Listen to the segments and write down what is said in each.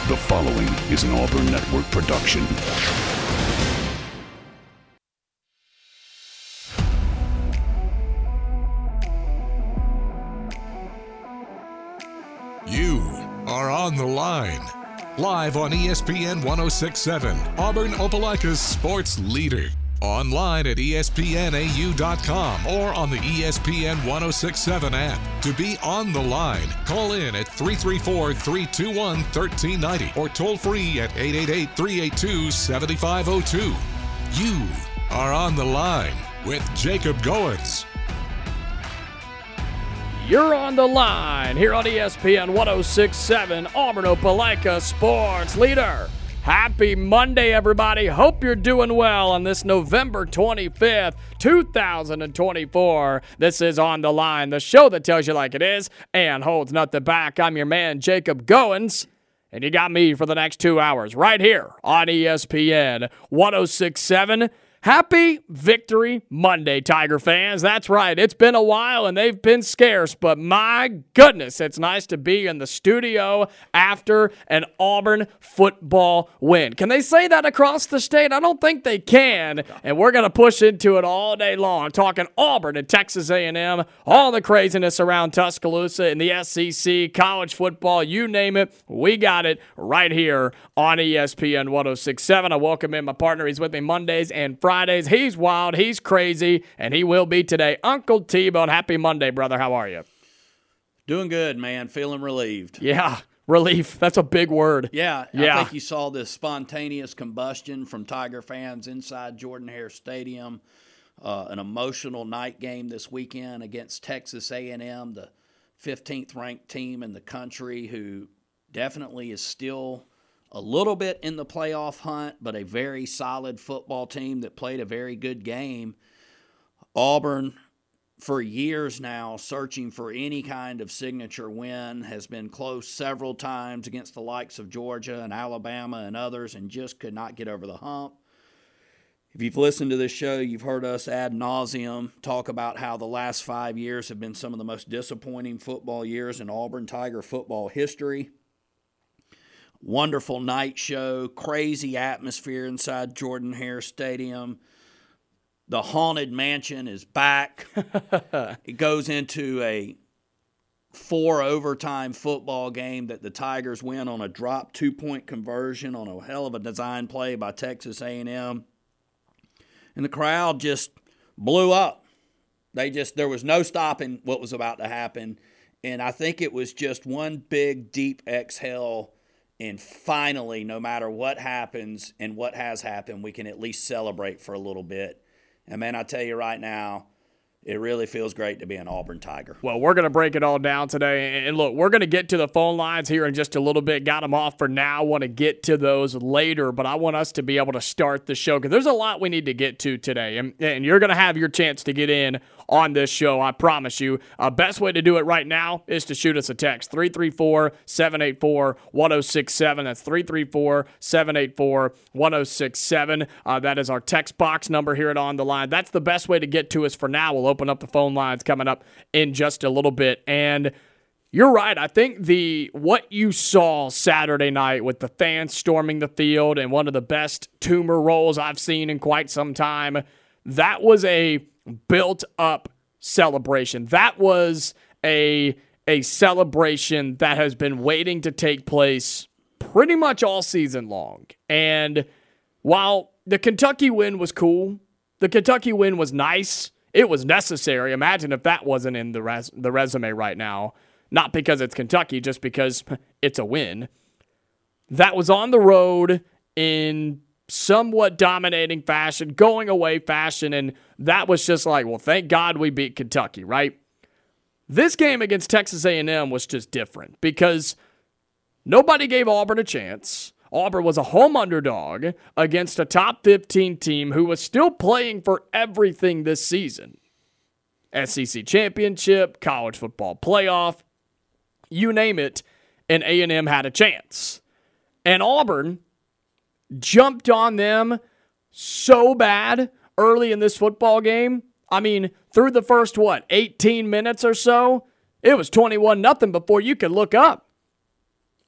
The following is an Auburn Network production. You are on the line. Live on ESPN 1067, Auburn Opelika's sports leader. Online at espnau.com or on the ESPN 1067 app. To be on the line, call in at 334-321-1390 or toll free at 888-382-7502. You are on the line with Jacob Goins. You're on the line here on ESPN 1067, Auburn Opelika sports leader. Happy Monday, everybody. Hope you're doing well on this November 25th, 2024. This is On the Line, the show that tells you like it is and holds nothing back. I'm your man, Jacob Goins, and you got me for the next 2 hours right here on ESPN 1067. Happy Victory Monday, Tiger fans. That's right. It's been a while and they've been scarce, but my goodness, it's nice to be in the studio after an Auburn football win. Can they say that across the state? I don't think they can, and we're going to push into it all day long, talking Auburn and Texas A&M, all the craziness around Tuscaloosa and the SEC, college football, you name it, we got it right here on ESPN 1067. I welcome in my partner. He's with me Mondays and Fridays. He's wild, he's crazy, and he will be today. Uncle T-Bone, happy Monday, brother. How are you? Doing good, man. Feeling relieved. Yeah, relief. That's a big word. Yeah. I think you saw this spontaneous combustion from Tiger fans inside Jordan-Hare Stadium. An emotional night game this weekend against Texas A&M, the 15th ranked team in the country, who definitely is still a little bit in the playoff hunt, but a very solid football team that played a very good game. Auburn, for years now, searching for any kind of signature win, has been close several times against the likes of Georgia and Alabama and others and just could not get over the hump. If you've listened to this show, you've heard us ad nauseum talk about how the last 5 years have been some of the most disappointing football years in Auburn Tiger football history. Wonderful night show, crazy atmosphere inside Jordan-Hare Stadium. The Haunted Mansion is back. It goes into a 4 overtime football game that the Tigers win on a drop 2-point conversion on a hell of a design play by Texas A&M. And the crowd just blew up. There was no stopping what was about to happen. And I think it was just one big, deep exhale. And finally, no matter what happens and what has happened, we can at least celebrate for a little bit. And, man, I tell you right now, it really feels great to be an Auburn Tiger. Well, we're going to break it all down today. And, look, we're going to get to the phone lines here in just a little bit. Got them off for now. Want to get to those later. But I want us to be able to start the show because there's a lot we need to get to today. And you're going to have your chance to get in on this show, I promise you. Best way to do it right now is to shoot us a text, 334-784-1067. That's 334-784-1067. That is our text box number here at On the Line. That's the best way to get to us for now. We'll open up the phone lines coming up in just a little bit. And you're right. I think what you saw Saturday night with the fans storming the field and one of the best tumor rolls I've seen in quite some time, that was a built-up celebration. That was a celebration that has been waiting to take place pretty much all season long. And while the Kentucky win was cool, the Kentucky win was nice, it was necessary. Imagine if that wasn't in the resume right now. Not because it's Kentucky, just because it's a win. That was on the road in somewhat dominating fashion, going away fashion, and that was just like, well, thank God we beat Kentucky, right? This game against Texas A&M was just different because nobody gave Auburn a chance. Auburn was a home underdog against a top 15 team who was still playing for everything this season. SEC championship, college football playoff, you name it, and A&M had a chance. And Auburn jumped on them so bad early in this football game. I mean, through the first, 18 minutes or so, it was 21-0 before you could look up.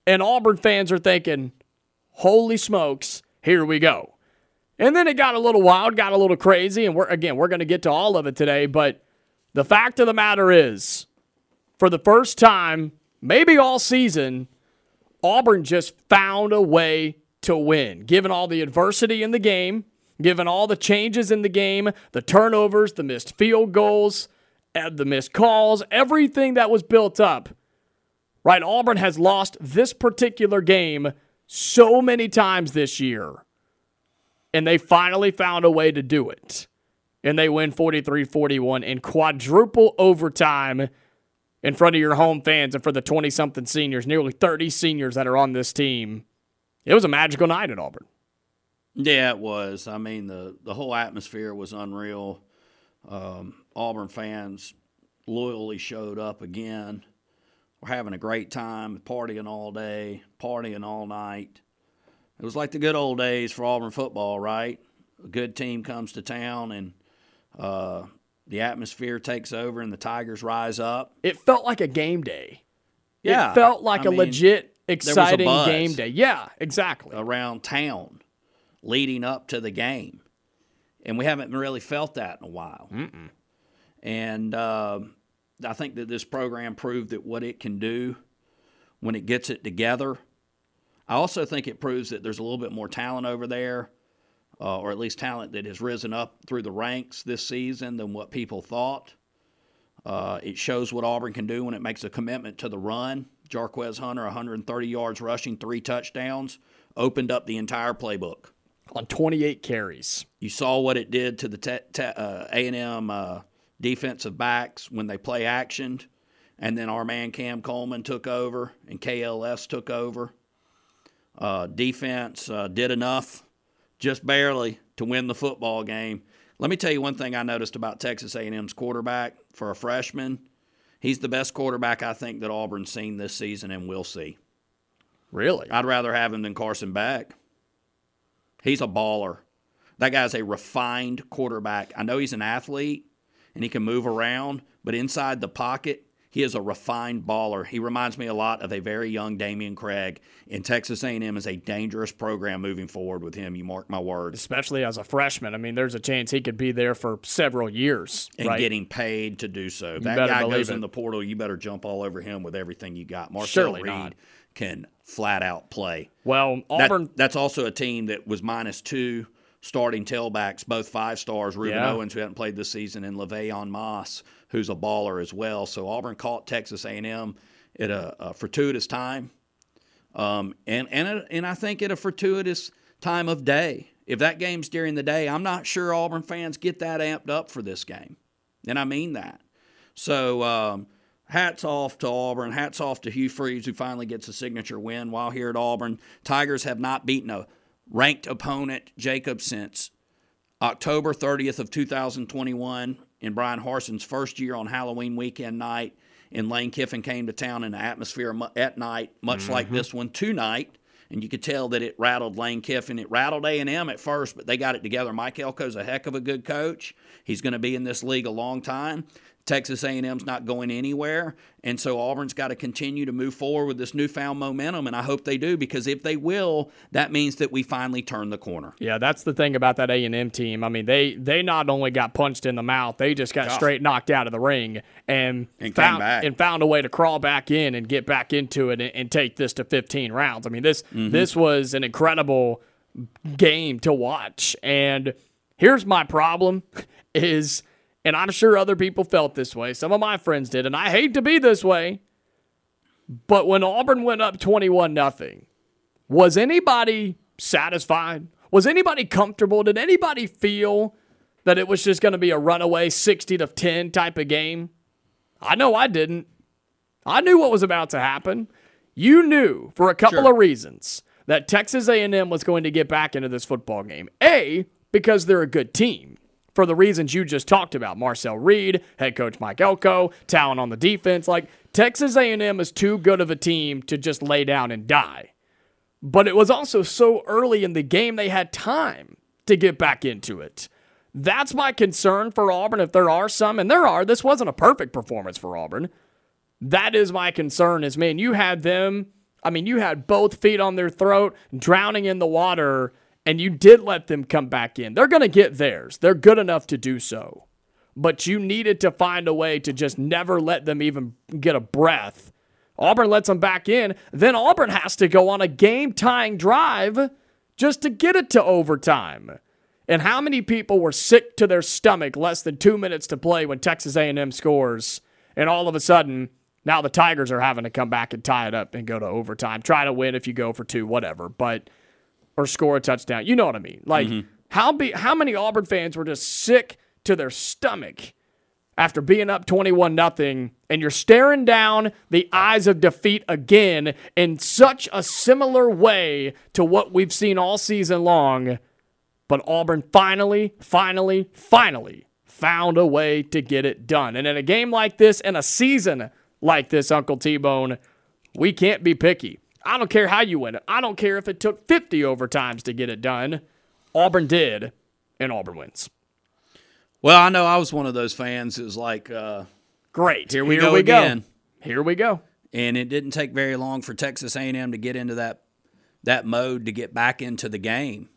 And Auburn fans are thinking, holy smokes, here we go. And then it got a little wild, got a little crazy, and we're going to get to all of it today, but the fact of the matter is, for the first time, maybe all season, Auburn just found a way to win. Given all the adversity in the game, given all the changes in the game, the turnovers, the missed field goals, the missed calls, everything that was built up, right? Auburn has lost this particular game so many times this year, and they finally found a way to do it. And they win 43-41 in quadruple overtime in front of your home fans and for the 20-something seniors, nearly 30 seniors that are on this team. It was a magical night at Auburn. Yeah, it was. I mean, the whole atmosphere was unreal. Auburn fans loyally showed up again. We're having a great time, partying all day, partying all night. It was like the good old days for Auburn football, right? A good team comes to town and the atmosphere takes over and the Tigers rise up. It felt like a game day. Yeah. It felt like a legit, exciting there was a buzz game day. Yeah, exactly. around town leading up to the game. And we haven't really felt that in a while. Mm-mm. And I think that this program proved that what it can do when it gets it together. I also think it proves that there's a little bit more talent over there, or at least talent that has risen up through the ranks this season than what people thought. It shows what Auburn can do when it makes a commitment to the run. Jarquez Hunter, 130 yards rushing, 3 touchdowns, opened up the entire playbook. On 28 carries. You saw what it did to the A&M defensive backs when they play actioned, and then our man Cam Coleman took over and KLS took over. Defense did enough, just barely, to win the football game. Let me tell you one thing I noticed about Texas A&M's quarterback for a freshman. He's the best quarterback I think that Auburn's seen this season and will see. Really? I'd rather have him than Carson Beck. He's a baller. That guy's a refined quarterback. I know he's an athlete and he can move around, but inside the pocket, he is a refined baller. He reminds me a lot of a very young Damian Craig. And Texas A&M is a dangerous program moving forward with him, you mark my words. Especially as a freshman. I mean, there's a chance he could be there for several years. And right? getting paid to do so. You That better guy believe goes it. in the portal, you better jump all over him with everything you got. Marcel Surely Reed not. can flat out play. Well, Auburn. That's also a team that was minus 2 starting tailbacks, both 5-stars, Reuben Owens, who hadn't played this season, and LaVeyon Moss, who's a baller as well. So Auburn caught Texas A&M at a fortuitous time, and I think at a fortuitous time of day. If that game's during the day, I'm not sure Auburn fans get that amped up for this game, and I mean that. So hats off to Auburn. Hats off to Hugh Freeze, who finally gets a signature win while here at Auburn. Tigers have not beaten a ranked opponent, Jacob, since October 30th of 2021 in Brian Harson's first year on Halloween weekend night. And Lane Kiffin came to town in an atmosphere at night, much like this one tonight. And you could tell that it rattled Lane Kiffin. It rattled A&M at first, but they got it together. Mike Elko's a heck of a good coach. He's going to be in this league a long time. Texas A&M's not going anywhere, and so Auburn's got to continue to move forward with this newfound momentum, and I hope they do, because if they will, that means that we finally turn the corner. Yeah, that's the thing about that A&M team. I mean, they not only got punched in the mouth, they just got straight knocked out of the ring and found a way to crawl back in and get back into it and take this to 15 rounds. I mean, this was an incredible game to watch, and here's my problem is – and I'm sure other people felt this way. Some of my friends did, and I hate to be this way. But when Auburn went up 21-0, was anybody satisfied? Was anybody comfortable? Did anybody feel that it was just going to be a runaway 60-10 type of game? I know I didn't. I knew what was about to happen. You knew, for a couple of reasons, that Texas A&M was going to get back into this football game. A, because they're a good team. For the reasons you just talked about, Marcel Reed, head coach Mike Elko, talent on the defense. Like, Texas A&M is too good of a team to just lay down and die. But it was also so early in the game, they had time to get back into it. That's my concern for Auburn, if there are some, and there are. This wasn't a perfect performance for Auburn. That is my concern is, man, you had them I mean, you had both feet on their throat, drowning in the water, and you did let them come back in. They're going to get theirs. They're good enough to do so. But you needed to find a way to just never let them even get a breath. Auburn lets them back in. Then Auburn has to go on a game-tying drive just to get it to overtime. And how many people were sick to their stomach less than 2 minutes to play when Texas A&M scores, and all of a sudden, now the Tigers are having to come back and tie it up and go to overtime. Try to win if you go for 2, whatever, or score a touchdown. You know what I mean? Like, how many Auburn fans were just sick to their stomach after being up 21-0, and you're staring down the eyes of defeat again in such a similar way to what we've seen all season long. But Auburn finally found a way to get it done. And in a game like this, in a season like this, Uncle T-Bone, we can't be picky. I don't care how you win it. I don't care if it took 50 overtimes to get it done. Auburn did, and Auburn wins. Well, I know I was one of those fans who was like, great. Here we go again. Here we go. And it didn't take very long for Texas A&M to get into that mode to get back into the game.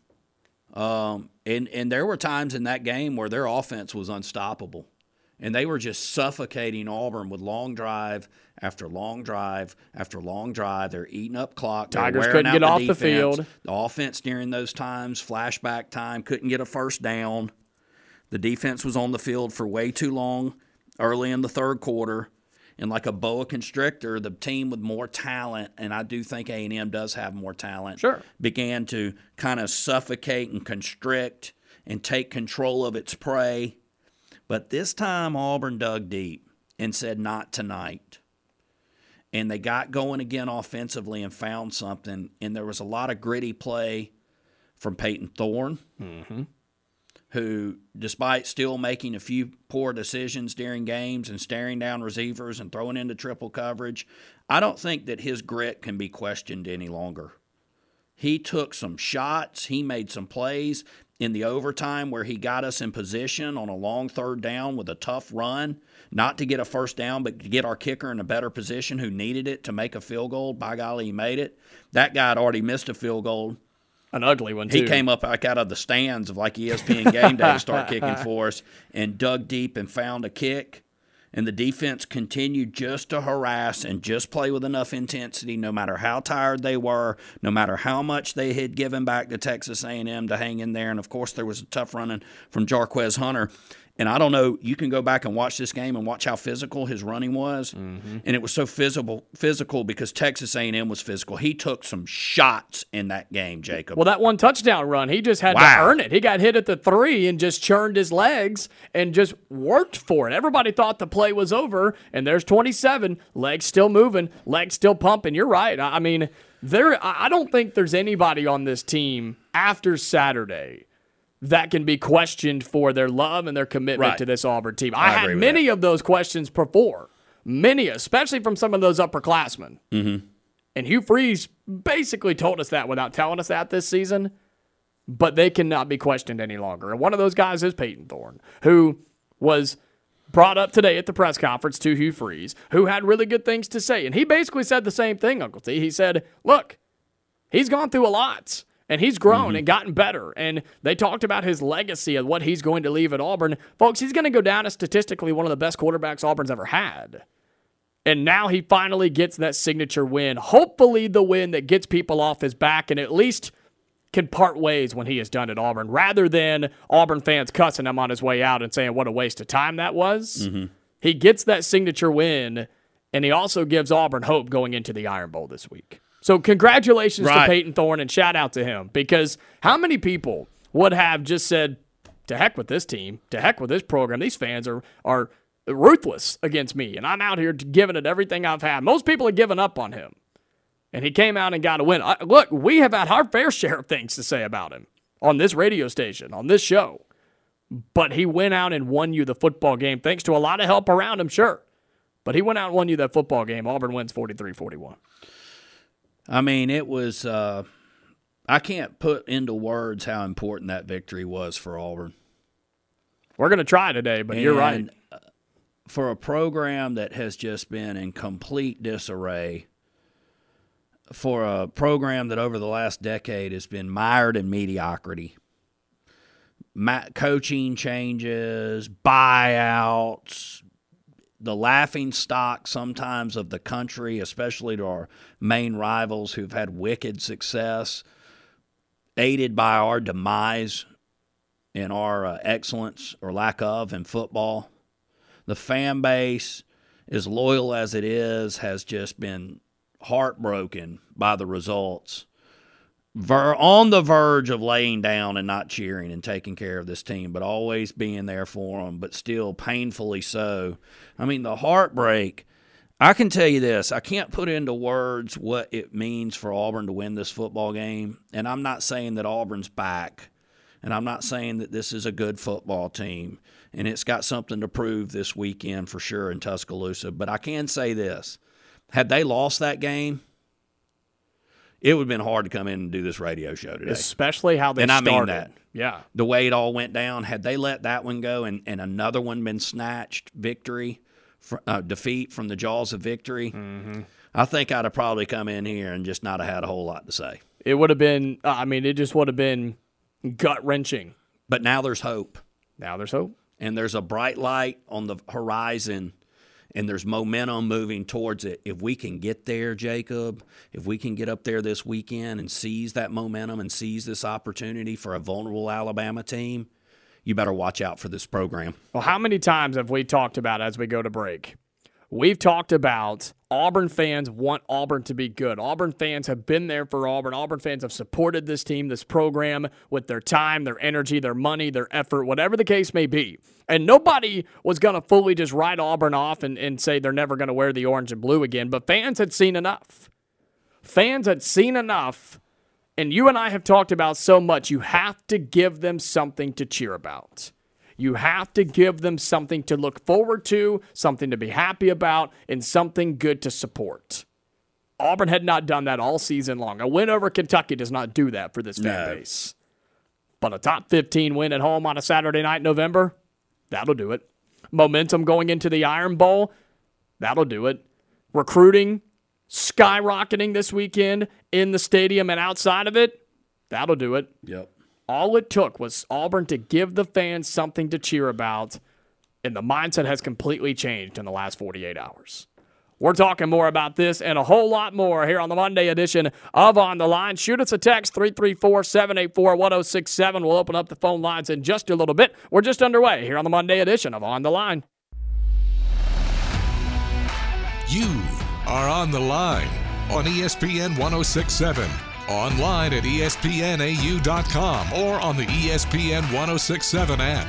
And there were times in that game where their offense was unstoppable. And they were just suffocating Auburn with long drive after long drive after long drive. They're eating up clock. Tigers couldn't get off the field. The offense during those times, flashback time, couldn't get a first down. The defense was on the field for way too long early in the third quarter. And like a boa constrictor, the team with more talent, and I do think A&M does have more talent, sure, began to kind of suffocate and constrict and take control of its prey. But this time Auburn dug deep and said, not tonight. And they got going again offensively and found something. And there was a lot of gritty play from Peyton Thorne, who, despite still making a few poor decisions during games and staring down receivers and throwing into triple coverage, I don't think that his grit can be questioned any longer. He took some shots. He made some plays in the overtime where he got us in position on a long third down with a tough run, not to get a first down, but to get our kicker in a better position who needed it to make a field goal. By golly, he made it. That guy had already missed a field goal. An ugly one, too. He came up like out of the stands of like ESPN Game Day to start kicking for us and dug deep and found a kick. And the defense continued just to harass and just play with enough intensity no matter how tired they were, no matter how much they had given back to Texas A&M to hang in there. And, of course, there was a tough running from Jarquez Hunter. And I don't know, you can go back and watch this game and watch how physical his running was. And it was so physical because Texas A&M was physical. He took some shots in that game, Jacob. Well, that one touchdown run, he just had to earn it. He got hit at the 3 and just churned his legs and just worked for it. Everybody thought the play was over, and there's 27, legs still moving, legs still pumping. You're right. I mean, I don't think there's anybody on this team after Saturday that can be questioned for their love and their commitment to this Auburn team. I had many of those questions before, many, especially from some of those upperclassmen. And Hugh Freeze basically told us that without telling us that this season, but they cannot be questioned any longer. And one of those guys is Peyton Thorne, who was brought up today at the press conference to Hugh Freeze, who had really good things to say. And he basically said the same thing, Uncle T. He said, look, he's gone through a lot. And he's grown and gotten better. And they talked about his legacy and what he's going to leave at Auburn. Folks, he's going to go down as statistically one of the best quarterbacks Auburn's ever had. And now he finally gets that signature win. Hopefully the win that gets people off his back and at least can part ways when he is done at Auburn, rather than Auburn fans cussing him on his way out and saying what a waste of time that was. He gets that signature win, and he also gives Auburn hope going into the Iron Bowl this week. So congratulations to Peyton Thorne and shout out to him, because how many people would have just said, to heck with this team, to heck with this program, these fans are ruthless against me, and I'm out here giving it everything I've had. Most people have given up on him, and he came out and got a win. Look, we have had our fair share of things to say about him on this radio station, on this show, but he went out and won you the football game, thanks to a lot of help around him, sure, but he went out and won you that football game. Auburn wins 43-41. I mean, it was I can't put into words how important that victory was for Auburn. We're going to try today, but you're right. For a program that has just been in complete disarray, for a program that over the last decade has been mired in mediocrity. Coaching changes, buyouts, the laughing stock sometimes of the country, especially to our main rivals who've had wicked success, aided by our demise and our excellence or lack of in football. The fan base, as loyal as it is, has just been heartbroken by the results. On the verge of laying down and not cheering and taking care of this team, but always being there for them, but still painfully so. I mean, the heartbreak, I can tell you this, I can't put into words what it means for Auburn to win this football game, and I'm not saying that Auburn's back, and I'm not saying that this is a good football team, and it's got something to prove this weekend for sure in Tuscaloosa, but I can say this, had they lost that game, it would have been hard to come in and do this radio show today. Especially how they started. And I mean that. Yeah. The way it all went down, had they let that one go and another one been snatched, defeat from the jaws of victory, I think I'd have probably come in here and just not have had a whole lot to say. It would have been, it just would have been gut-wrenching. But now there's hope. Now there's hope. And there's a bright light on the horizon, and there's momentum moving towards it. If we can get there, Jacob, if we can get up there this weekend and seize that momentum and seize this opportunity for a vulnerable Alabama team, you better watch out for this program. Well, how many times have we talked about as we go to break? We've talked about Auburn fans want Auburn to be good. Auburn fans have been there for Auburn. Auburn fans have supported this team, this program, with their time, their energy, their money, their effort, whatever the case may be. And nobody was going to fully just write Auburn off and say they're never going to wear the orange and blue again. But fans had seen enough. Fans had seen enough. And you and I have talked about so much, you have to give them something to cheer about. You have to give them something to look forward to, something to be happy about, and something good to support. Auburn had not done that all season long. A win over Kentucky does not do that for this fan base. But a top 15 win at home on a Saturday night in November, that'll do it. Momentum going into the Iron Bowl, that'll do it. Recruiting skyrocketing this weekend in the stadium and outside of it, that'll do it. Yep. All it took was Auburn to give the fans something to cheer about, and the mindset has completely changed in the last 48 hours. We're talking more about this and a whole lot more here on the Monday edition of On the Line. Shoot us a text, 334-784-1067. We'll open up the phone lines in just a little bit. We're just underway here on the Monday edition of On the Line. You are On the Line on ESPN 1067. Online at espnau.com or on the ESPN 1067 app.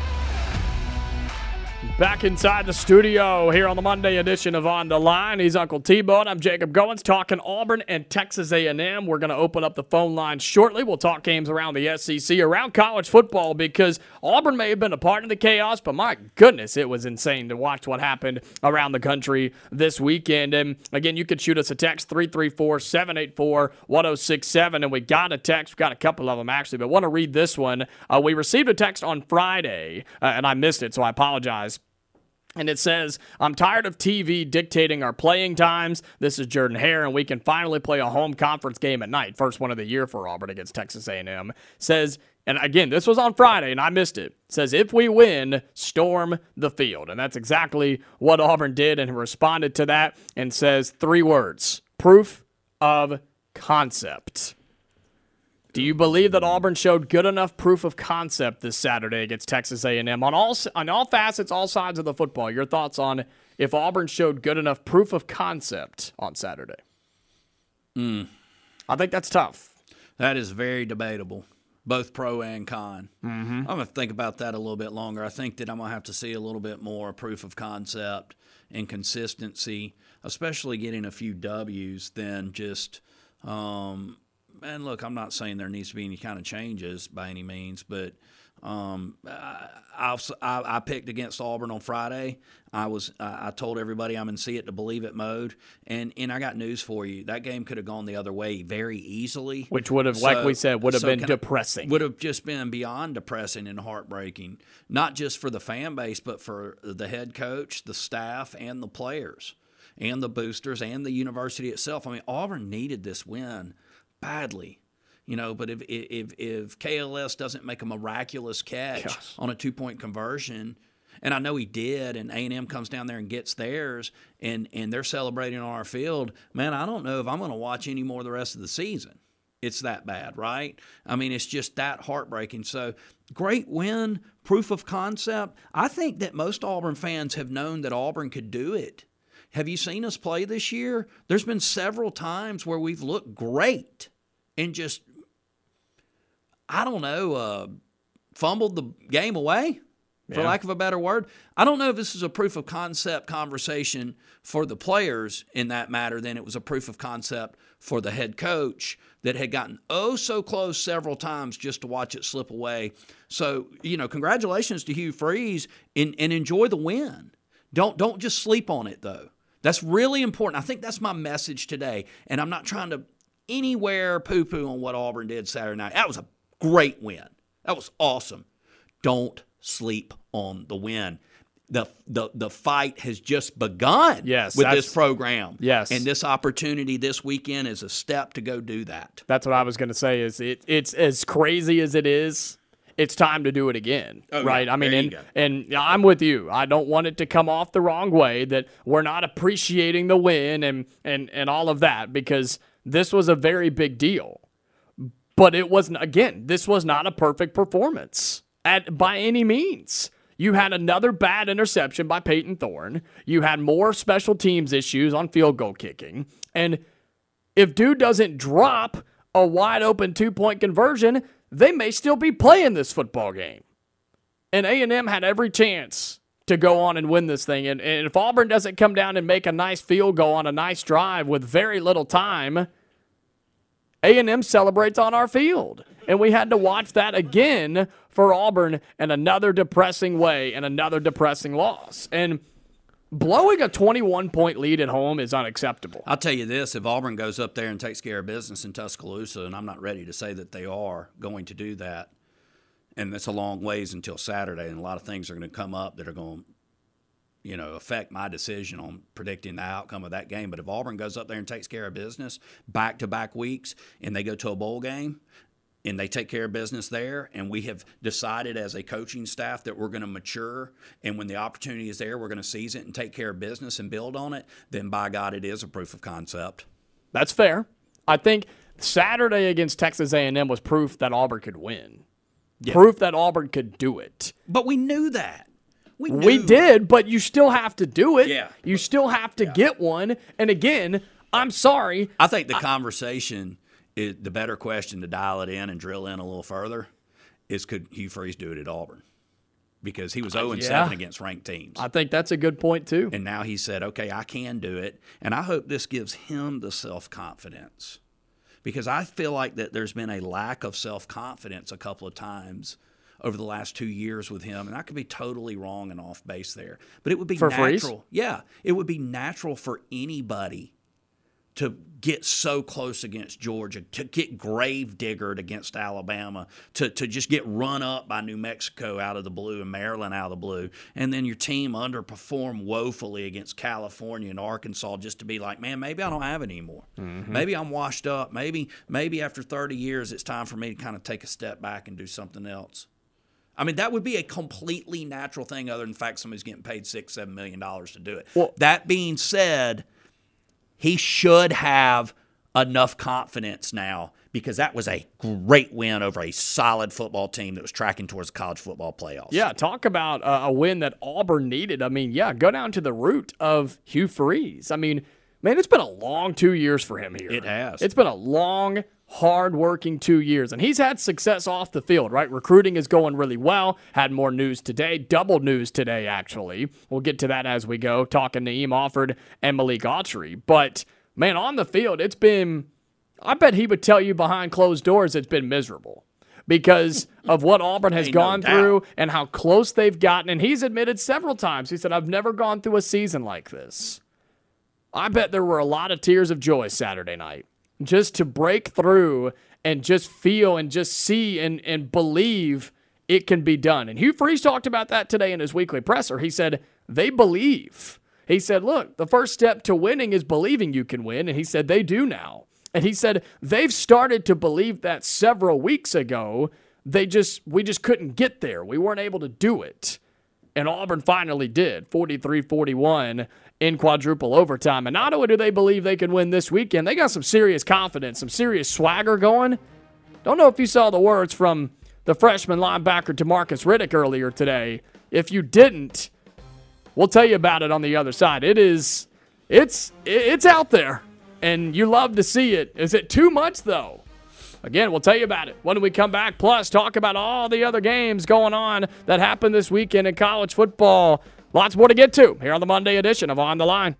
Back inside the studio here on the Monday edition of On the Line. He's Uncle T-Bone. I'm Jacob Goins talking Auburn and Texas A&M. We're going to open up the phone line shortly. We'll talk games around the SEC, around college football, because Auburn may have been a part of the chaos, but my goodness, it was insane to watch what happened around the country this weekend. And again, you could shoot us a text, 334-784-1067. And we got a text. We've got a couple of them actually, but I want to read this one. We received a text on Friday, and I missed it, so I apologize. And it says, I'm tired of TV dictating our playing times. This is Jordan Hare, and we can finally play a home conference game at night. First one of the year for Auburn against Texas A&M. Says, and again, this was on Friday, and I missed it. Says, if we win, storm the field. And that's exactly what Auburn did, and responded to that and says 3 words, proof of concept. Do you believe that Auburn showed good enough proof of concept this Saturday against Texas A&M on all facets, all sides of the football? Your thoughts on if Auburn showed good enough proof of concept on Saturday? I think that's tough. That is very debatable, both pro and con. I'm going to think about that a little bit longer. I think that I'm going to have to see a little bit more proof of concept and consistency, especially getting a few W's than just and look, I'm not saying there needs to be any kind of changes by any means, but I picked against Auburn on Friday. I told everybody I'm in see it to believe it mode, and I got news for you. That game could have gone the other way very easily, which would have, like we said, would have been depressing. Would have just been beyond depressing and heartbreaking, not just for the fan base, but for the head coach, the staff, and the players. and the boosters and the university itself. I mean, Auburn needed this win badly. But if KLS doesn't make a miraculous catch on a 2-point conversion, and I know he did, and A&M comes down there and gets theirs, and they're celebrating on our field, man, I don't know if I'm going to watch any more the rest of the season. It's that bad, right? I mean, it's just that heartbreaking. So, great win, proof of concept. I think that most Auburn fans have known that Auburn could do it. Have you seen us play this year? There's been several times where we've looked great and just, I don't know, fumbled the game away, for lack of a better word. I don't know if this is a proof of concept conversation for the players in that matter than it was a proof of concept for the head coach that had gotten so close several times just to watch it slip away. So, congratulations to Hugh Freeze and enjoy the win. Don't just sleep on it, though. That's really important. I think that's my message today, and I'm not trying to anywhere poo-poo on what Auburn did Saturday night. That was a great win. That was awesome. Don't sleep on the win. The fight has just begun with this program. Yes. And this opportunity this weekend is a step to go do that. That's what I was going to say is it's as crazy as it is, it's time to do it again, right? Yeah. I mean, and I'm with you. I don't want it to come off the wrong way that we're not appreciating the win and all of that, because this was a very big deal. But it wasn't, again, this was not a perfect performance by any means. You had another bad interception by Peyton Thorne. You had more special teams issues on field goal kicking. And if dude doesn't drop a wide open 2-point conversion, they may still be playing this football game. And A&M had every chance to go on and win this thing. And if Auburn doesn't come down and make a nice field goal on a nice drive with very little time, A&M celebrates on our field. And we had to watch that again for Auburn in another depressing way and another depressing loss. And blowing a 21-point lead at home is unacceptable. I'll tell you this, if Auburn goes up there and takes care of business in Tuscaloosa, and I'm not ready to say that they are going to do that, and it's a long ways until Saturday, and a lot of things are going to come up that are going to affect my decision on predicting the outcome of that game. But if Auburn goes up there and takes care of business back-to-back weeks and they go to a bowl game and they take care of business there, and we have decided as a coaching staff that we're going to mature, and when the opportunity is there, we're going to seize it and take care of business and build on it, then by God, it is a proof of concept. That's fair. I think Saturday against Texas A&M was proof that Auburn could win. Yeah. Proof that Auburn could do it. But we knew that. We did, but you still have to do it. Yeah. You still have to get one. And again, I'm sorry. I think the conversation, is the better question to dial it in and drill in a little further is, could Hugh Freeze do it at Auburn? Because he was 0-7 against ranked teams. I think that's a good point, too. And now he said, okay, I can do it. And I hope this gives him the self-confidence. Because I feel like that there's been a lack of self-confidence a couple of times over the last 2 years with him, and I could be totally wrong and off base there. But it would be natural. Freeze? Yeah, it would be natural for anybody to get so close against Georgia, to get grave-diggered against Alabama, to just get run up by New Mexico out of the blue and Maryland out of the blue, and then your team underperform woefully against California and Arkansas just to be like, man, maybe I don't have it anymore. Mm-hmm. Maybe I'm washed up. Maybe after 30 years it's time for me to kind of take a step back and do something else. I mean, that would be a completely natural thing other than the fact somebody's getting paid $6-7 million to do it. Well, that being said, he should have enough confidence now because that was a great win over a solid football team that was tracking towards the college football playoffs. Yeah, talk about a win that Auburn needed. I mean, yeah, go down to the root of Hugh Freeze. I mean, man, it's been a long 2 years for him here. It has. It's been a long, hard-working 2 years, and he's had success off the field, right? Recruiting is going really well. Had more news today, double news today, actually. We'll get to that as we go, talking to Naeem Offord and Malik Autry. But, man, on the field, it's been, I bet he would tell you behind closed doors it's been miserable because of what Auburn has gone through and how close they've gotten. And he's admitted several times, he said, I've never gone through a season like this. I bet there were a lot of tears of joy Saturday night just to break through and just feel and just see and believe it can be done. And Hugh Freeze talked about that today in his weekly presser. He said they believe. He said, look, the first step to winning is believing you can win. And he said they do now. And he said they've started to believe that several weeks ago. We just couldn't get there. We weren't able to do it. And Auburn finally did, 43-41 in quadruple overtime. And not only do they believe they can win this weekend, they got some serious confidence, some serious swagger going. Don't know if you saw the words from the freshman linebacker DeMarcus Riddick earlier today. If you didn't, we'll tell you about it on the other side. It's out there, and you love to see it. Is it too much, though? Again, we'll tell you about it when we come back, plus talk about all the other games going on that happened this weekend in college football. Lots more to get to here on the Monday edition of On the Line.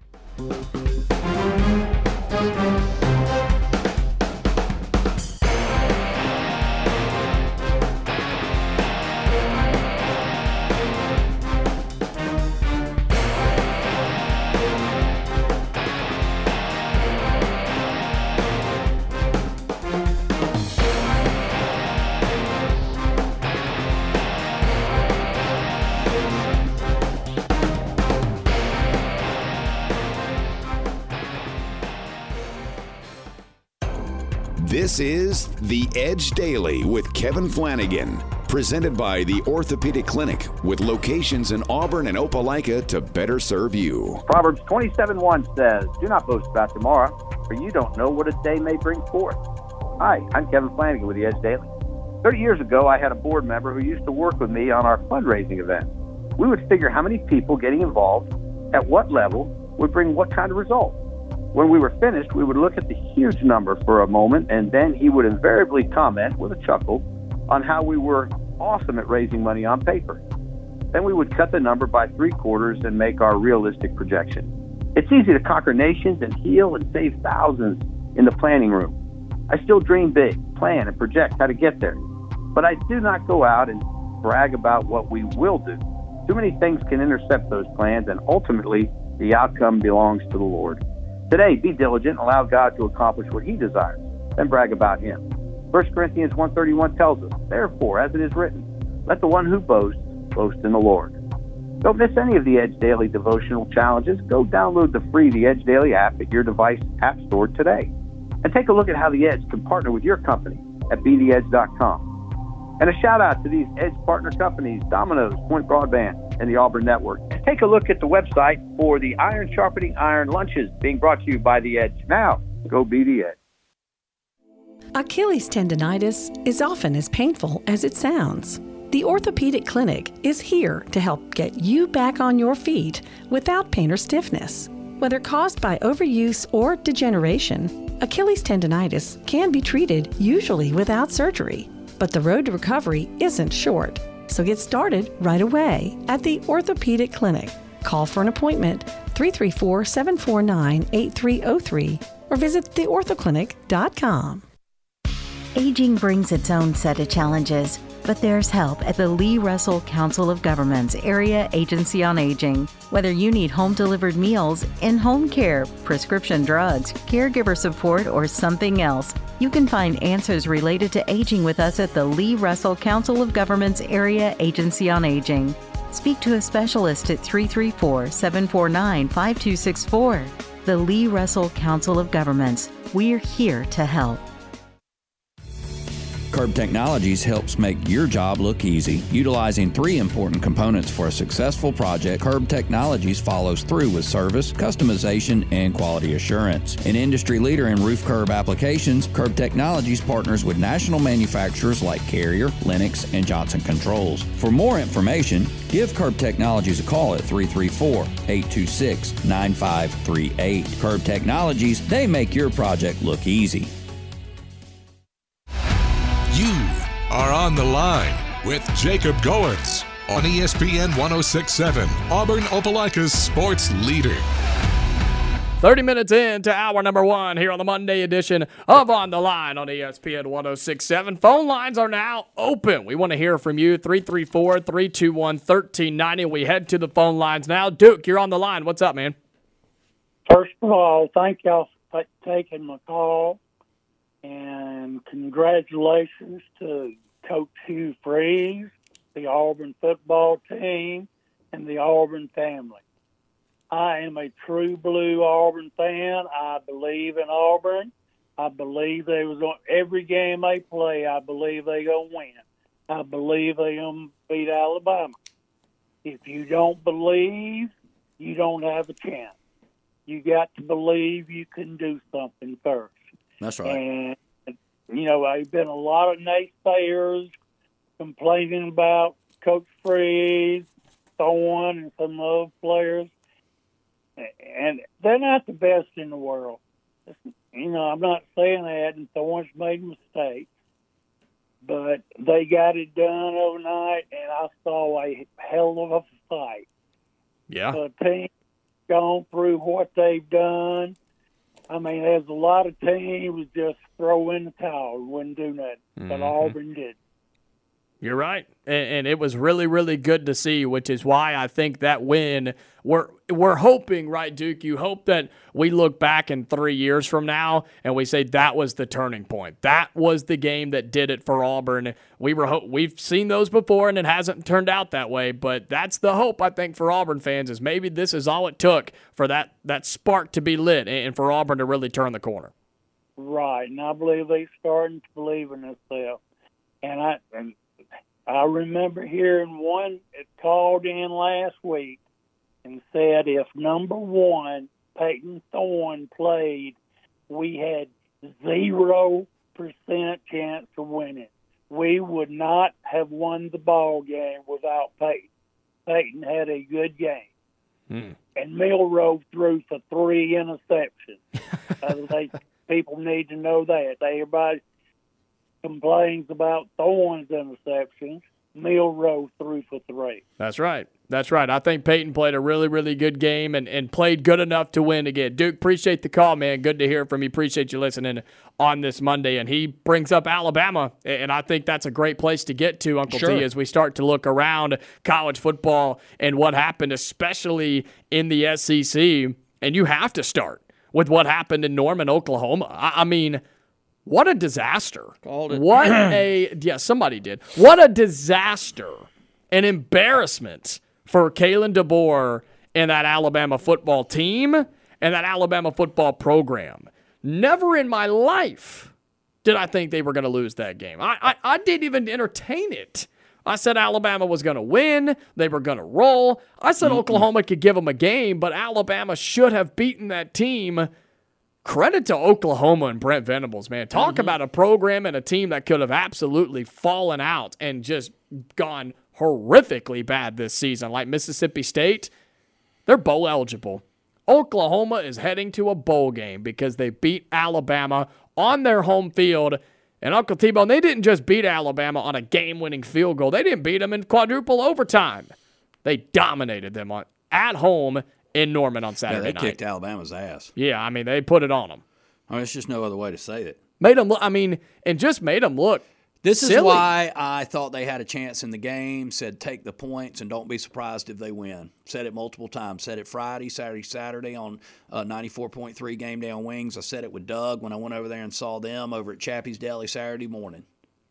This is The Edge Daily with Kevin Flanagan, presented by the Orthopedic Clinic, with locations in Auburn and Opelika to better serve you. Proverbs 27:1 says, "Do not boast about tomorrow, for you don't know what a day may bring forth." Hi, I'm Kevin Flanagan with The Edge Daily. 30 years ago, I had a board member who used to work with me on our fundraising event. We would figure how many people getting involved, at what level, would bring what kind of result. When we were finished, we would look at the huge number for a moment, and then he would invariably comment with a chuckle on how we were awesome at raising money on paper. Then we would cut the number by 3/4 and make our realistic projection. It's easy to conquer nations and heal and save thousands in the planning room. I still dream big, plan, and project how to get there. But I do not go out and brag about what we will do. Too many things can intercept those plans, and ultimately, the outcome belongs to the Lord. Today, be diligent, allow God to accomplish what he desires, then brag about him. 1 Corinthians 1:31 tells us, "Therefore, as it is written, let the one who boasts, boast in the Lord." Don't miss any of the Edge Daily devotional challenges. Go download the free The Edge Daily app at your device app store today. And take a look at how The Edge can partner with your company at betheedge.com. And a shout out to these Edge partner companies, Domino's, Point Broadband, and the Auburn Network. Take a look at the website for the Iron Sharpening Iron lunches being brought to you by The Edge. Now, go be The Edge. Achilles tendonitis is often as painful as it sounds. The Orthopedic Clinic is here to help get you back on your feet without pain or stiffness. Whether caused by overuse or degeneration, Achilles tendonitis can be treated usually without surgery. But the road to recovery isn't short, so get started right away at the Orthopedic Clinic. Call for an appointment 334-749-8303 or visit theorthoclinic.com. Aging brings its own set of challenges, but there's help at the Lee Russell Council of Governments Area Agency on Aging. Whether you need home-delivered meals, in-home care, prescription drugs, caregiver support, or something else, you can find answers related to aging with us at the Lee Russell Council of Governments Area Agency on Aging. Speak to a specialist at 334-749-5264. The Lee Russell Council of Governments. We're here to help. Curb Technologies helps make your job look easy. Utilizing 3 important components for a successful project, Curb Technologies follows through with service, customization, and quality assurance. An industry leader in roof curb applications, Curb Technologies partners with national manufacturers like Carrier, Lennox, and Johnson Controls. For more information, give Curb Technologies a call at 334-826-9538. Curb Technologies, they make your project look easy. You are on the line with Jacob Goins on ESPN 106.7, Auburn Opelika's sports leader. 30 minutes into hour number 1 here on the Monday edition of On the Line on ESPN 106.7. Phone lines are now open. We want to hear from you, 334-321-1390. We head to the phone lines now. Duke, you're on the line. What's up, man? First of all, thank y'all for taking my call. And congratulations to Coach Hugh Freeze, the Auburn football team, and the Auburn family. I am a true blue Auburn fan. I believe in Auburn. I believe they was on every game they play. I believe they gonna win. I believe they gonna beat Alabama. If you don't believe, you don't have a chance. You got to believe you can do something first. That's right. And there's been a lot of naysayers complaining about Coach Freeze, Thorne, and some other players. And they're not the best in the world. I'm not saying that, and Thorne's made mistakes. But they got it done overnight, and I saw a hell of a fight. Yeah. The team gone through what they've done. I mean, there's a lot of teams just throw in the towel, wouldn't do nothing. But Auburn did. You're right. And it was really, really good to see, which is why I think that win, we're hoping, right, Duke? You hope that we look back in 3 years from now and we say that was the turning point. That was the game that did it for Auburn. We've seen those before, and it hasn't turned out that way, but that's the hope, I think, for Auburn fans, is maybe this is all it took for that spark to be lit and for Auburn to really turn the corner. Right, and I believe they're starting to believe in themselves. And I remember hearing one that called in last week and said if number one, Peyton Thorne, played, we had 0% chance of winning. We would not have won the ball game without Peyton. Peyton had a good game. And Milroe threw for 3 interceptions. People need to know that. Everybody complains about Thorne's interceptions. Milroe threw for 3. That's right. I think Peyton played a really, really good game and played good enough to win again. Duke, appreciate the call, man. Good to hear from you. Appreciate you listening on this Monday. And he brings up Alabama, and I think that's a great place to get to, Uncle T, as we start to look around college football and what happened, especially in the SEC. And you have to start with what happened in Norman, Oklahoma. I mean, what a disaster. Called it. Somebody did. What a disaster. An embarrassment for Kalen DeBoer and that Alabama football team and that Alabama football program. Never in my life did I think they were going to lose that game. I didn't even entertain it. I said Alabama was going to win. They were going to roll. I said Oklahoma could give them a game, but Alabama should have beaten that team. Credit to Oklahoma and Brent Venables, man. Talk about a program and a team that could have absolutely fallen out and just gone horrifically bad this season. Like Mississippi State, they're bowl eligible. Oklahoma is heading to a bowl game because they beat Alabama on their home field. And Uncle T-Bone, they didn't just beat Alabama on a game-winning field goal. They didn't beat them in quadruple overtime. They dominated them at home in Norman on Saturday night. They kicked Alabama's ass. Yeah, I mean, they put it on them. I mean, it's just no other way to say it. Made them look, and just made them look This silly. is why I thought they had a chance in the game, said take the points and don't be surprised if they win. Said it multiple times. Said it Friday, Saturday on 94.3 Game Day on Wings. I said it with Doug when I went over there and saw them over at Chappie's Deli Saturday morning.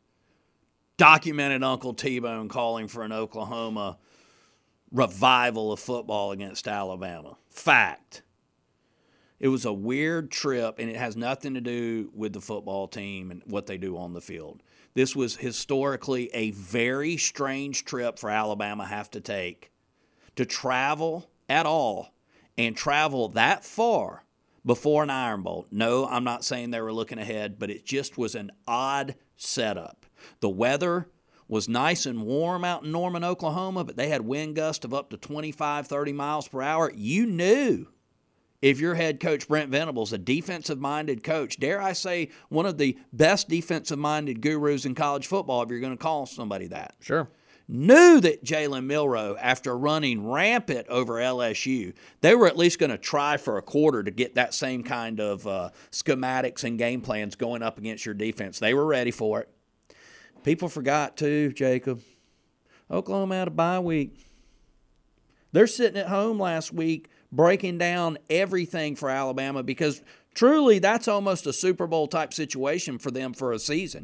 Documented Uncle T-Bone calling for an Oklahoma revival of football against Alabama. Fact. It was a weird trip, and it has nothing to do with the football team and what they do on the field. This was historically a very strange trip for Alabama have to take to travel at all and travel that far before an Iron Bowl. No, I'm not saying they were looking ahead, but it just was an odd setup. The weather was nice and warm out in Norman, Oklahoma, but they had wind gusts of up to 25, 30 miles per hour. You knew if your head coach, Brent Venables, a defensive-minded coach, dare I say one of the best defensive-minded gurus in college football, if you're going to call somebody that. Sure. Knew that Jalen Milroe, after running rampant over LSU, they were at least going to try for a quarter to get that same kind of schematics and game plans going up against your defense. They were ready for it. People forgot, too, Jacob. Oklahoma had a bye week. They're sitting at home last week breaking down everything for Alabama because truly that's almost a Super Bowl type situation for them for a season.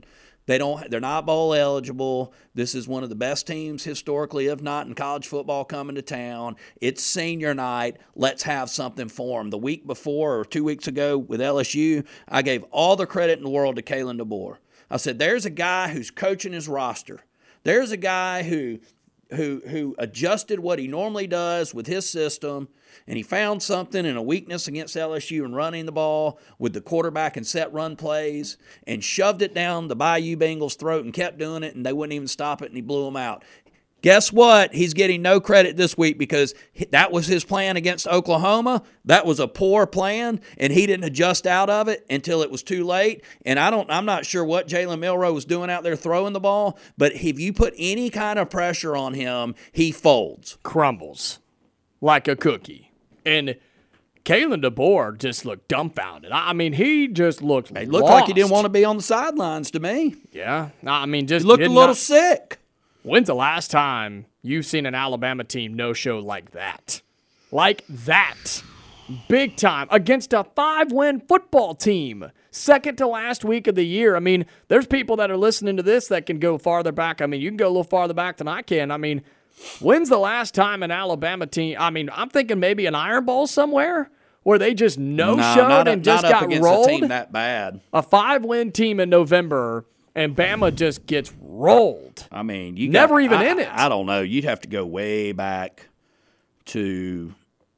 They're not bowl eligible. This is one of the best teams historically, if not in college football, coming to town. It's senior night. Let's have something for them. The week before or 2 weeks ago with LSU, I gave all the credit in the world to Kalen DeBoer. I said, there's a guy who's coaching his roster. There's a guy who adjusted what he normally does with his system, and he found something in a weakness against LSU in running the ball with the quarterback and set run plays, and shoved it down the Bayou Bengals' throat and kept doing it, and they wouldn't even stop it, and he blew them out. Guess what? He's getting no credit this week because that was his plan against Oklahoma. That was a poor plan, and he didn't adjust out of it until it was too late. And I'm not sure what Jalen Milroe was doing out there throwing the ball, but if you put any kind of pressure on him, he folds. Crumbles like a cookie. And Kalen DeBoer just looked dumbfounded. I mean, he just looked He looked lost. like he didn't want to be on the sidelines to me. Yeah. I mean, just he looked a little sick. When's the last time you've seen an Alabama team no-show like that? Like that. Big time. Against a 5-win football team. Second to last week of the year. I mean, there's people that are listening to this that can go farther back. I mean, you can go a little farther back than I can. I mean, when's the last time an Alabama team, I mean, I'm thinking maybe an Iron Bowl somewhere where they just no-showed and just got rolled. A team that bad. A 5-win team in November, and Bama just gets rolled. I mean, in it. I don't know. You'd have to go way back to.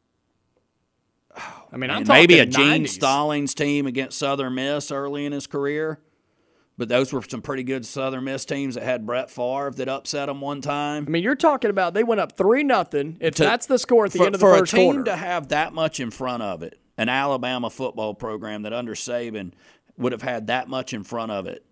I mean, I'm maybe talking a Gene 90s. Stallings team against Southern Miss early in his career. But those were some pretty good Southern Miss teams that had Brett Favre that upset them one time. I mean, you're talking about they went up 3-0. If that's the score at the end of the first quarter. For a quarter. team to have that much in front of it, an Alabama football program that under Saban would have had that much in front of it,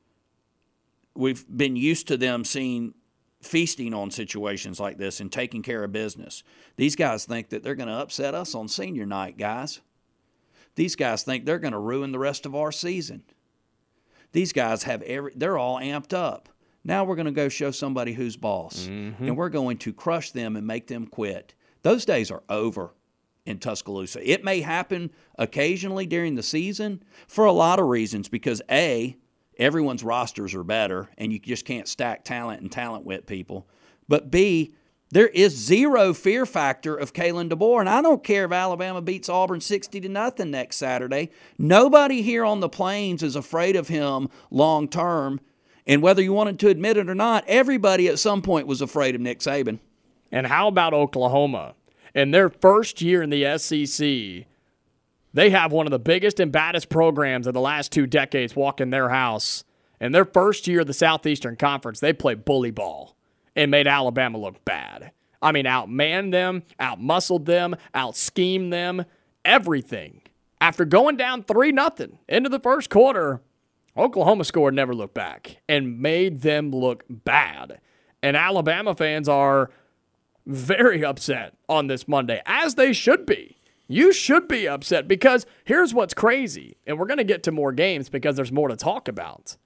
we've been used to them feasting on situations like this and taking care of business. These guys think that they're going to upset us on senior night, guys. These guys think they're going to ruin the rest of our season. These guys they're all amped up. Now we're going to go show somebody who's boss, and we're going to crush them and make them quit. Those days are over in Tuscaloosa. It may happen occasionally during the season for a lot of reasons because, A, everyone's rosters are better, and you just can't stack talent and talent with people. But B, there is zero fear factor of Kalen DeBoer, and I don't care if Alabama beats Auburn 60-0 next Saturday. Nobody here on the Plains is afraid of him long term, and whether you wanted to admit it or not, everybody at some point was afraid of Nick Saban. And how about Oklahoma? In their first year in the SEC, they have one of the biggest and baddest programs of the last 2 decades walk in their house. In their first year of the Southeastern Conference, they played bully ball and made Alabama look bad. I mean, outmanned them, outmuscled them, outschemed them, everything. After going down 3-0 into the first quarter, Oklahoma scored, never looked back, and made them look bad. And Alabama fans are very upset on this Monday, as they should be. You should be upset because here's what's crazy, and we're going to get to more games because there's more to talk about.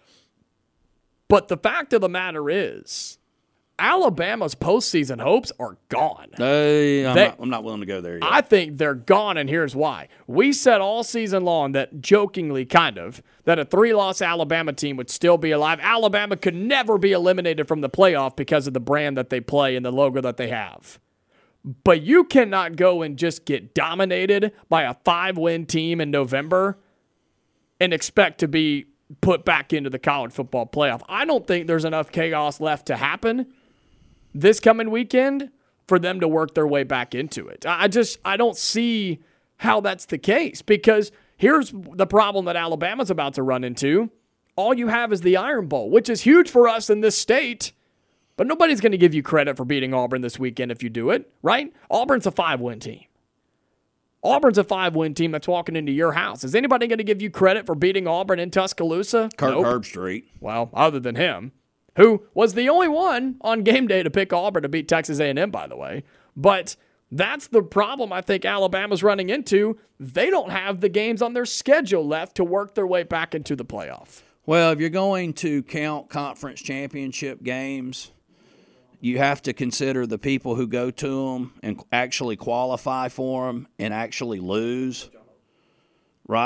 But the fact of the matter is, Alabama's postseason hopes are gone. I'm not willing to go there yet. I think they're gone, and here's why. We said all season long that, jokingly kind of, that a 3-loss Alabama team would still be alive. Alabama could never be eliminated from the playoff because of the brand that they play and the logo that they have. But you cannot go and just get dominated by a 5-win team in November and expect to be put back into the college football playoff. I don't think there's enough chaos left to happen this coming weekend for them to work their way back into it. I don't see how that's the case because here's the problem that Alabama's about to run into. All you have is the Iron Bowl, which is huge for us in this state. But nobody's going to give you credit for beating Auburn this weekend if you do it, right? Auburn's a 5-win team. Auburn's a 5-win team that's walking into your house. Is anybody going to give you credit for beating Auburn in Tuscaloosa? Kirk Nope. Herbstreit. Well, other than him, who was the only one on game day to pick Auburn to beat Texas A&M, by the way. But that's the problem I think Alabama's running into. They don't have the games on their schedule left to work their way back into the playoff. Well, if you're going to count conference championship games, you have to consider the people who go to them and actually qualify for them and actually lose, right?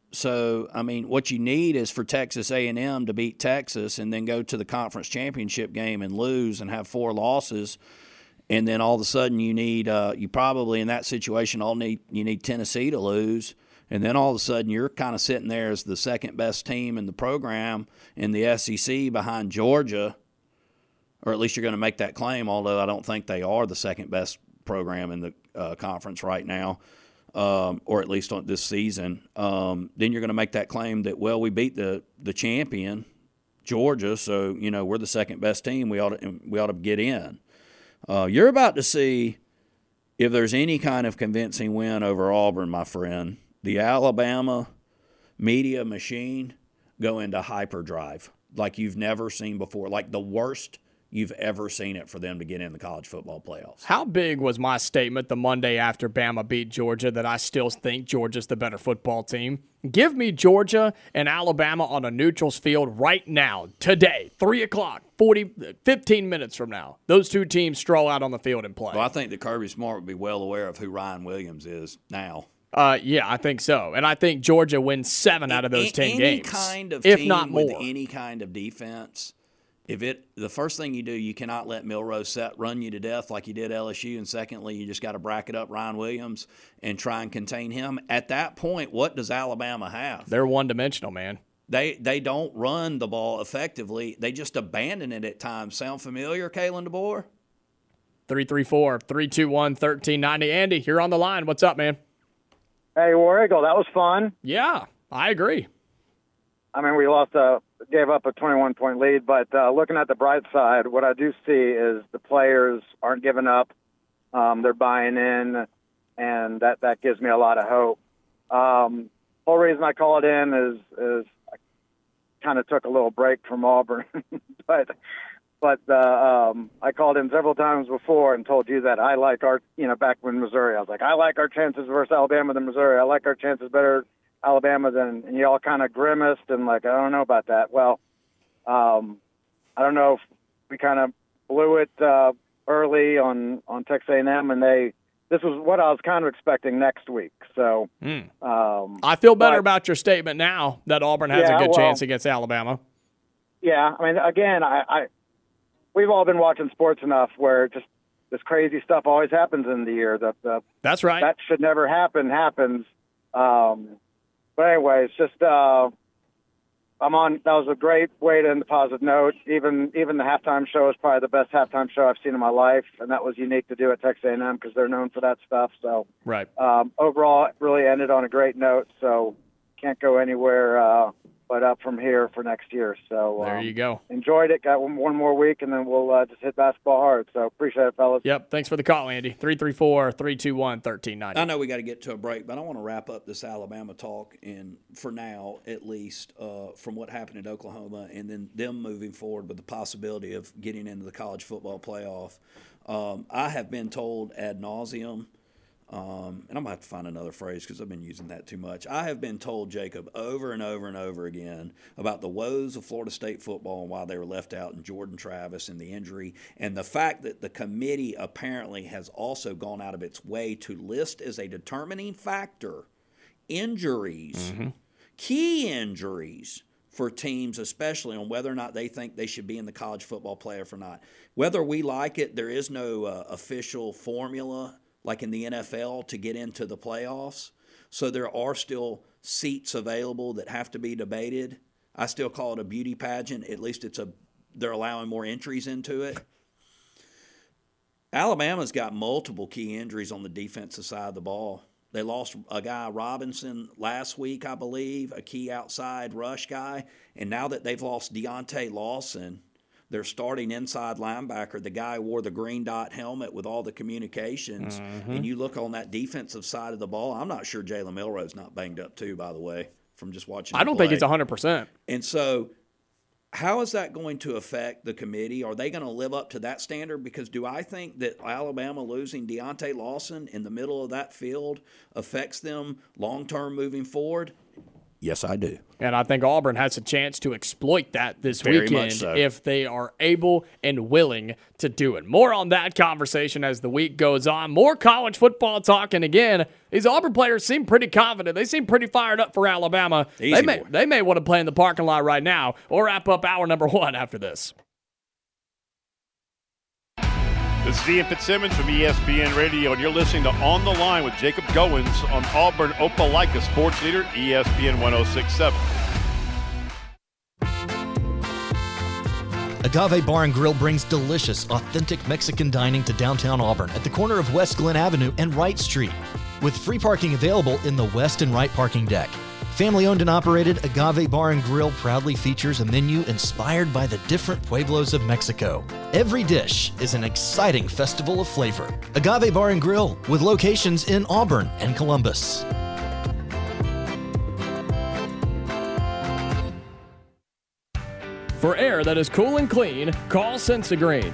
So, I mean, what you need is for Texas A&M to beat Texas and then go to the conference championship game and lose and have 4 losses. And then all of a sudden you need you probably in that situation you need Tennessee to lose. And then all of a sudden you're kind of sitting there as the second best team in the program in the SEC behind Georgia, or at least you're going to make that claim, although I don't think they are the second best program in the conference right now. Or at least on this season, then you're going to make that claim that, well, we beat the champion, Georgia, so, we're the second best team. We ought to get in. You're about to see, if there's any kind of convincing win over Auburn, my friend, the Alabama media machine go into hyperdrive like you've never seen before, like the worst you've ever seen it for them to get in the college football playoffs. How big was my statement the Monday after Bama beat Georgia that I still think Georgia's the better football team? Give me Georgia and Alabama on a neutrals field right now, today, 3 o'clock, 15 minutes from now. Those two teams stroll out on the field and play. Well, I think that Kirby Smart would be well aware of who Ryan Williams is now. Yeah, I think so. And I think Georgia wins 7 out of those 10 games. Any kind of if team not more. with any kind of defense, the first thing you do, you cannot let Milrose run you to death like you did LSU, and secondly, you just got to bracket up Ryan Williams and try and contain him. At that point, what does Alabama have? They're one-dimensional, man. They don't run the ball effectively. They just abandon it at times. Sound familiar, Kalen DeBoer? 334-321-1390. Andy, you're on the line. What's up, man? Hey, War Eagle, that was fun. Yeah, I agree. I mean, we gave up a 21-point lead, but looking at the bright side, what I do see is the players aren't giving up. They're buying in, and that gives me a lot of hope. Whole reason I called in is I kind of took a little break from Auburn, but I called in several times before and told you that I like our, back when Missouri, I was like, I like our chances versus Alabama than Missouri. I like our chances better Alabama than, and you all kind of grimaced and like, I don't know about that. Well, I don't know if we kind of blew it early on Texas A&M, and this was what I was kind of expecting next week. So I feel better about your statement now that Auburn has a good chance against Alabama. Yeah, I mean, again, we've all been watching sports enough where just this crazy stuff always happens in the year. That's right. That should never happens. But anyway, it's just that was a great way to end the positive note. Even the halftime show is probably the best halftime show I've seen in my life, and that was unique to do at Texas A&M because they're known for that stuff. So right. Overall, it really ended on a great note. So can't go anywhere but up from here for next year. So there you go. Enjoyed it. Got one more week, and then we'll just hit basketball hard. So appreciate it, fellas. Yep. Thanks for the call, Andy. 334-321-1390. I know we got to get to a break, but I want to wrap up this Alabama talk, and for now, at least, from what happened at Oklahoma, and then them moving forward with the possibility of getting into the college football playoff. I have been told ad nauseum. And I'm going to have to find another phrase because I've been using that too much. I have been told, Jacob, over and over and over again about the woes of Florida State football and why they were left out, and Jordan Travis and the injury, and the fact that the committee apparently has also gone out of its way to list as a determining factor injuries, key injuries for teams, especially on whether or not they think they should be in the college football playoff or not. Whether we like it, there is no official formula like in the NFL, to get into the playoffs. So there are still seats available that have to be debated. I still call it a beauty pageant. At least they're allowing more entries into it. Alabama's got multiple key injuries on the defensive side of the ball. They lost a guy, Robinson, last week, I believe, a key outside rush guy. And now that they've lost Deontay Lawson, their starting inside linebacker, the guy who wore the green dot helmet with all the communications, and you look on that defensive side of the ball, I'm not sure Jalen Milroe's not banged up too, by the way, from just watching I don't think it's 100%. And so how is that going to affect the committee? Are they going to live up to that standard? Because do I think that Alabama losing Deontay Lawson in the middle of that field affects them long-term moving forward? Yes, I do. And I think Auburn has a chance to exploit that this Very weekend much so. if they are able and willing to do it. More on that conversation as the week goes on. More college football talk. And again, these Auburn players seem pretty confident. They seem pretty fired up for Alabama. They may want to play in the parking lot right now or wrap up hour number 1 after this. This is Ian Fitzsimmons from ESPN Radio, and you're listening to On the Line with Jacob Goins on Auburn Opelika Sports Leader, ESPN 106.7. Agave Bar and Grill brings delicious, authentic Mexican dining to downtown Auburn at the corner of West Glen Avenue and Wright Street, with free parking available in the west and right parking deck. Family-owned and operated, Agave Bar and Grill proudly features a menu inspired by the different pueblos of Mexico. Every dish is an exciting festival of flavor. Agave Bar and Grill, with locations in Auburn and Columbus. For air that is cool and clean, call Sensagreen,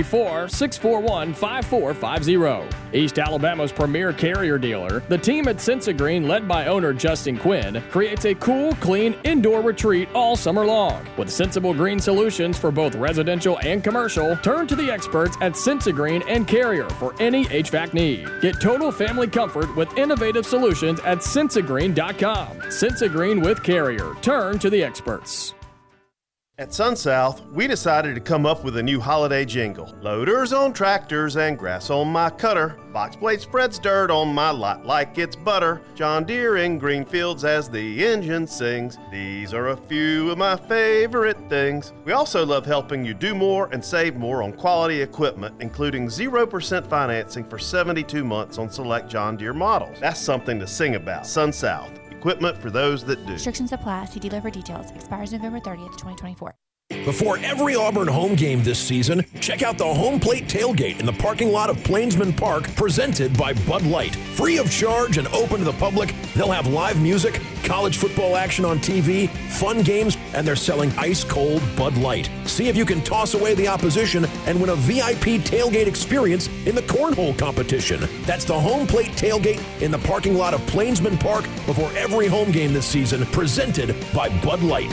334-641-5450. East Alabama's premier carrier dealer, the team at Sensagreen, led by owner Justin Quinn, creates a cool, clean indoor retreat all summer long. With sensible green solutions for both residential and commercial, turn to the experts at Sensagreen and Carrier for any HVAC need. Get total family comfort with innovative solutions at Sensagreen.com. Sensagreen with Carrier. Turn to the experts. At SunSouth, we decided to come up with a new holiday jingle. Loaders on tractors and grass on my cutter. Box blade spreads dirt on my lot like it's butter. John Deere in green fields as the engine sings. These are a few of my favorite things. We also love helping you do more and save more on quality equipment, including 0% financing for 72 months on select John Deere models. That's something to sing about. SunSouth. Equipment for those that do. Restrictions apply. See dealer for details. Expires November 30th, 2024. Before every Auburn home game this season, check out the Home Plate Tailgate in the parking lot of Plainsman Park, presented by Bud Light. Free of charge and open to the public, they'll have live music, college football action on TV, fun games, and they're selling ice-cold Bud Light. See if you can toss away the opposition and win a VIP tailgate experience in the cornhole competition. That's the Home Plate Tailgate in the parking lot of Plainsman Park before every home game this season, presented by Bud Light.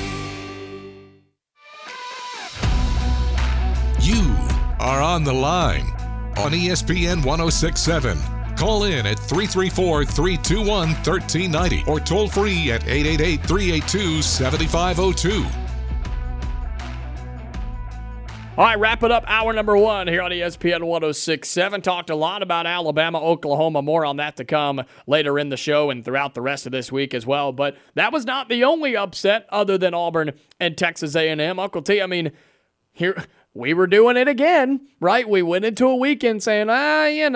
You are on the line on ESPN 106.7. Call in at 334-321-1390 or toll free at 888-382-7502. All right, wrap it up. Hour number 1 here on ESPN 106.7. Talked a lot about Alabama, Oklahoma. More on that to come later in the show and throughout the rest of this week as well. But that was not the only upset other than Auburn and Texas A&M. Uncle T, I mean, here we were doing it again, right? We went into a weekend saying, it's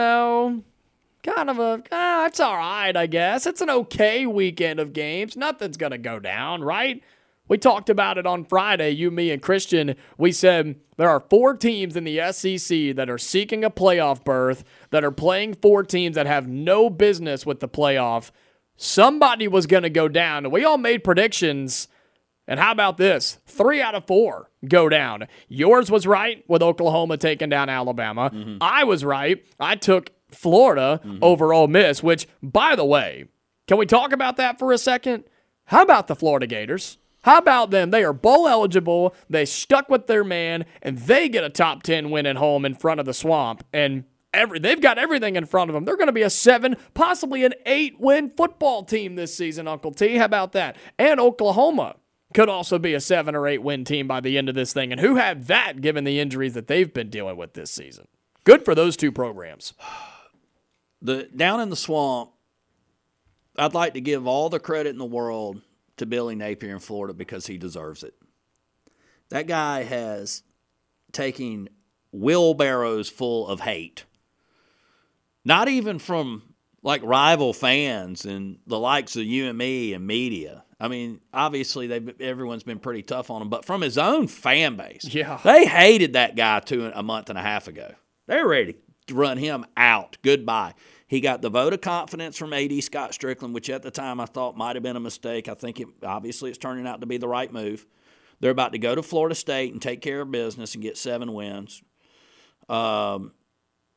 all right, I guess. It's an okay weekend of games. Nothing's going to go down, right? We talked about it on Friday, you, me, and Christian. We said there are 4 teams in the SEC that are seeking a playoff berth, that are playing 4 teams that have no business with the playoff. Somebody was going to go down. And we all made predictions. And how about this? 3 out of 4 go down. Yours was right with Oklahoma taking down Alabama. Mm-hmm. I was right. I took Florida over Ole Miss, which, by the way, can we talk about that for a second? How about the Florida Gators? How about them? They are bowl eligible. They stuck with their man, and they get a top 10 win at home in front of the Swamp. And they've got everything in front of them. They're going to be a 7, possibly an 8-win football team this season, Uncle T. How about that? And Oklahoma could also be a 7 or 8-win team by the end of this thing. And who had that given the injuries that they've been dealing with this season? Good for those 2 programs. Down in the Swamp, I'd like to give all the credit in the world to Billy Napier in Florida because he deserves it. That guy has taken wheelbarrows full of hate. Not even from like rival fans and the likes of you and me and media. I mean, obviously everyone's been pretty tough on him, but from his own fan base. Yeah. They hated that guy a month and a half ago. They were ready to run him out. Goodbye. He got the vote of confidence from A.D. Scott Strickland, which at the time I thought might have been a mistake. I think it's turning out to be the right move. They're about to go to Florida State and take care of business and get 7 wins.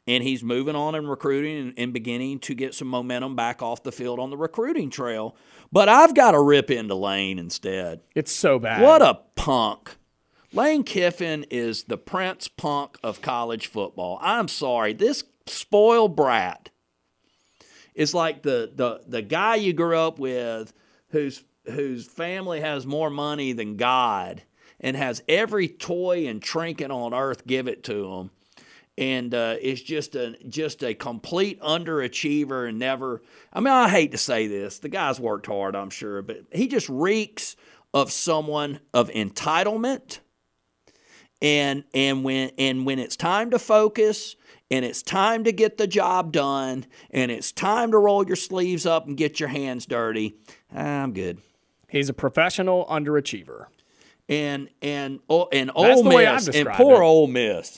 and he's moving on in recruiting and beginning to get some momentum back off the field on the recruiting trail. But I've got to rip into Lane instead. It's so bad. What a punk. Lane Kiffin is the Prince Punk of college football. I'm sorry. This spoiled brat is like the guy you grew up with whose family has more money than God and has every toy and trinket on earth give it to him. And is just a complete underachiever and never – I mean, I hate to say this. The guy's worked hard, I'm sure, but he just reeks of someone of entitlement. And when it's time to focus and it's time to get the job done and it's time to roll your sleeves up and get your hands dirty, I'm good. He's a professional underachiever. And Ole Miss, and poor Ole Miss.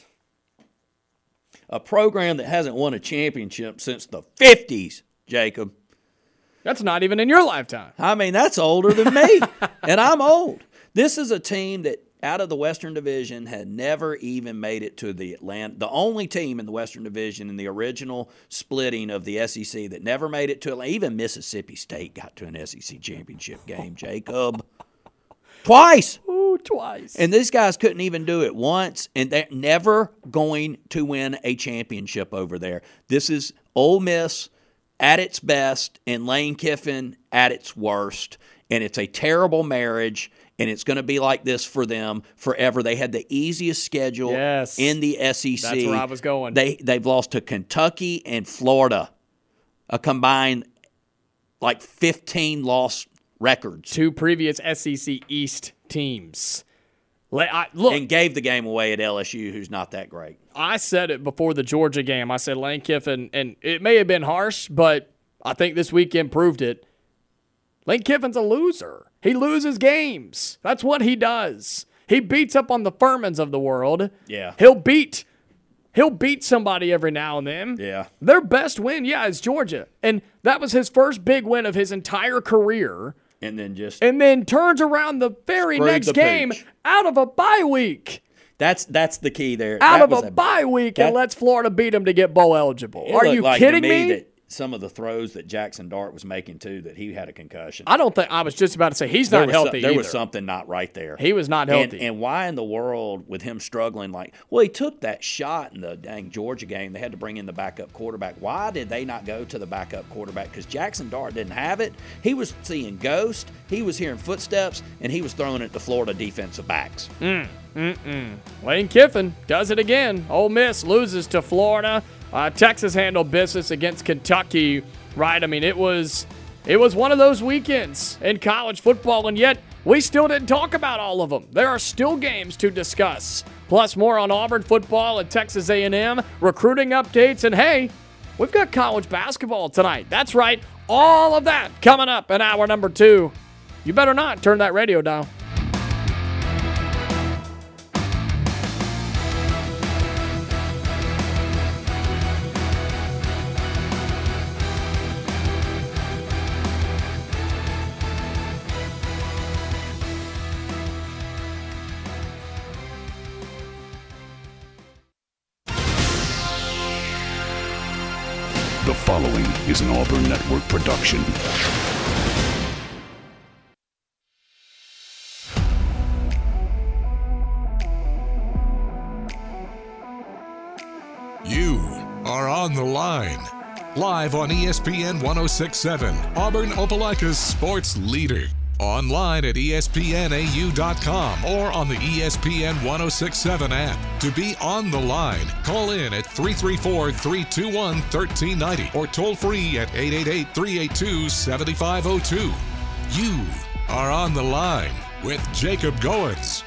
A program that hasn't won a championship since the 50s, Jacob. That's not even in your lifetime. I mean, that's older than me, and I'm old. This is a team that, out of the Western Division, had never even made it to the only team in the Western Division in the original splitting of the SEC that never made it to Atlanta. Even Mississippi State got to an SEC championship game, Jacob. Twice. Ooh, twice. And these guys couldn't even do it once, and they're never going to win a championship over there. This is Ole Miss at its best and Lane Kiffin at its worst, and it's a terrible marriage, and it's going to be like this for them forever. They had the easiest schedule in the SEC. That's where I was going. They've lost to Kentucky and Florida, a combined like 15 loss records. 2 previous SEC East teams. Look, and gave the game away at LSU, who's not that great. I said it before the Georgia game. I said Lane Kiffin, and it may have been harsh, but I think this weekend proved it. Lane Kiffin's a loser. He loses games. That's what he does. He beats up on the Furmans of the world. Yeah. He'll beat somebody every now and then. Yeah. Their best win, is Georgia. And that was his first big win of his entire career. And then turns around the very next game out of a bye week. That's the key there. Out of a bye week and lets Florida beat them to get bowl eligible. Are you kidding me? That some of the throws that Jackson Dart was making too, that he had a concussion. I was just about to say he's not healthy either. There was something not right there. He was not healthy. And why in the world, with him struggling, he took that shot in the dang Georgia game. They had to bring in the backup quarterback. Why did they not go to the backup quarterback? Because Jackson Dart didn't have it. He was seeing ghosts. He was hearing footsteps, and he was throwing it to Florida defensive backs. Lane Kiffin does it again. Ole Miss loses to Florida. Texas handled business against Kentucky, right? I mean, it was one of those weekends in college football, and yet we still didn't talk about all of them. There are still games to discuss. Plus, more on Auburn football and Texas A&M, recruiting updates, and hey, we've got college basketball tonight. That's right, all of that coming up in hour number 2. You better not turn that radio down. The following is an Auburn Network production. You are on the line. Live on ESPN 106.7, Auburn Opelika's sports leader. Online at ESPNAU.com or on the ESPN 106.7 app. To be on the line, call in at 334-321-1390 or toll free at 888-382-7502. You are on the line with Jacob Goins.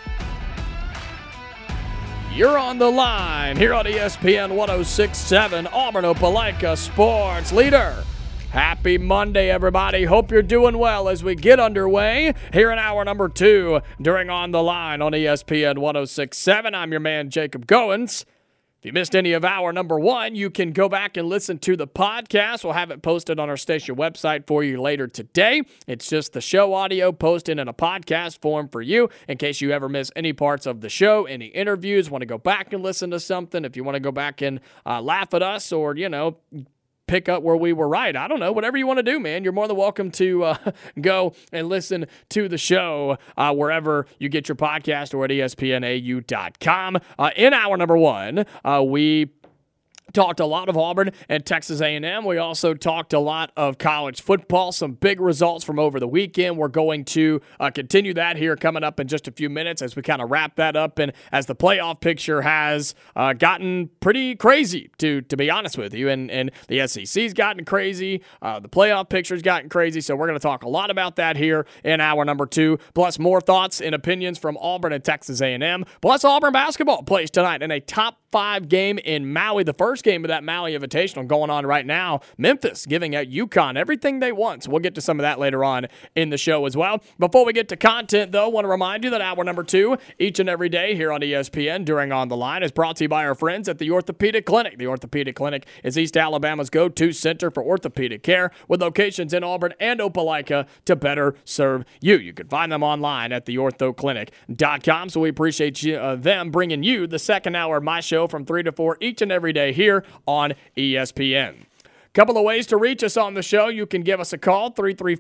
You're on the line here on ESPN 106.7, Auburn Opelika sports leader. Happy Monday, everybody. Hope you're doing well as we get underway here in hour number 2 during On the Line on ESPN 106.7. I'm your man, Jacob Goins. If you missed any of hour number 1, you can go back and listen to the podcast. We'll have it posted on our station website for you later today. It's just the show audio posted in a podcast form for you in case you ever miss any parts of the show, any interviews, want to go back and listen to something, if you want to go back and laugh at us or, pick up where we were right. I don't know. Whatever you want to do, man. You're more than welcome to go and listen to the show wherever you get your podcast or at ESPNAU.com. In hour number 1, we talked a lot of Auburn and Texas A&M. We also talked a lot of college football, some big results from over the weekend. We're going to continue that here coming up in just a few minutes as we kind of wrap that up and as the playoff picture has gotten pretty crazy, to be honest with you. And the SEC's gotten crazy. The playoff picture's gotten crazy. So we're going to talk a lot about that here in hour number 2, plus more thoughts and opinions from Auburn and Texas A&M. Plus Auburn basketball plays tonight in a top 5 game in Maui, the first game of that Maui Invitational going on right now. Memphis giving out UConn everything they want. So we'll get to some of that later on in the show as well. Before we get to content, though, I want to remind you that hour number 2, each and every day here on ESPN during On the Line, is brought to you by our friends at the Orthopedic Clinic. The Orthopedic Clinic is East Alabama's go-to center for orthopedic care with locations in Auburn and Opelika to better serve you. You can find them online at theorthoclinic.com. So we appreciate you, them bringing you the second hour of my show from 3 to 4 each and every day here on ESPN. Couple of ways to reach us on the show. You can give us a call,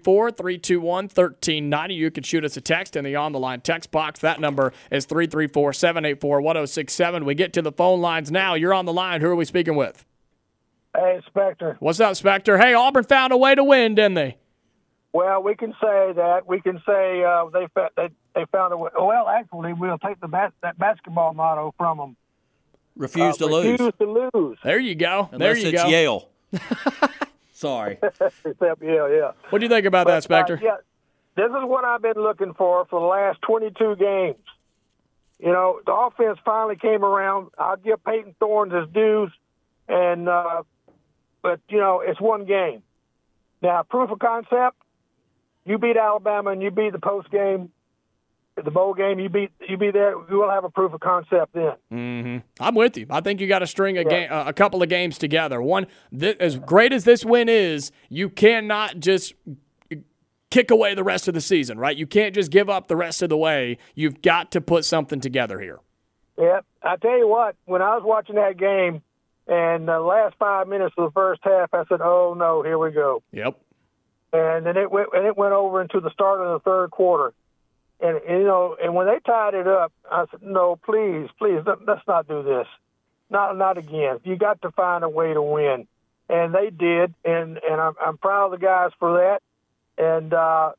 334-321-1390. You can shoot us a text in the On the Line text box. That number is 334-784-1067. We get to the phone lines now. You're on the line. Who are we speaking with? Hey, Spectre. What's up, Spectre? Hey, Auburn found a way to win, didn't they? Well, we can say that. We can say they found a way. Well, actually, we'll take that basketball motto from them. Refuse to lose. Refuse to lose. There you go. Unless there you go. It's Yale. Sorry. Yeah. What do you think about that, Spectre? Yeah, this is what I've been looking for the last 22 games. The offense finally came around. I'll give Peyton Thorne his dues, but it's one game. Now, proof of concept. You beat Alabama and you beat the post game. The bowl game, you be there. You will have a proof of concept then. Mm-hmm. I'm with you. I think you got to string a couple of games together. One, as great as this win is, you cannot just kick away the rest of the season, right? You can't just give up the rest of the way. You've got to put something together here. Yeah, I tell you what. When I was watching that game, and the last 5 minutes of the first half, I said, "Oh no, here we go." Yep. And then it went over into the start of the third quarter. And when they tied it up, I said, "No, please, let's not do this. Not again. You got to find a way to win." And they did, and I'm proud of the guys for that. And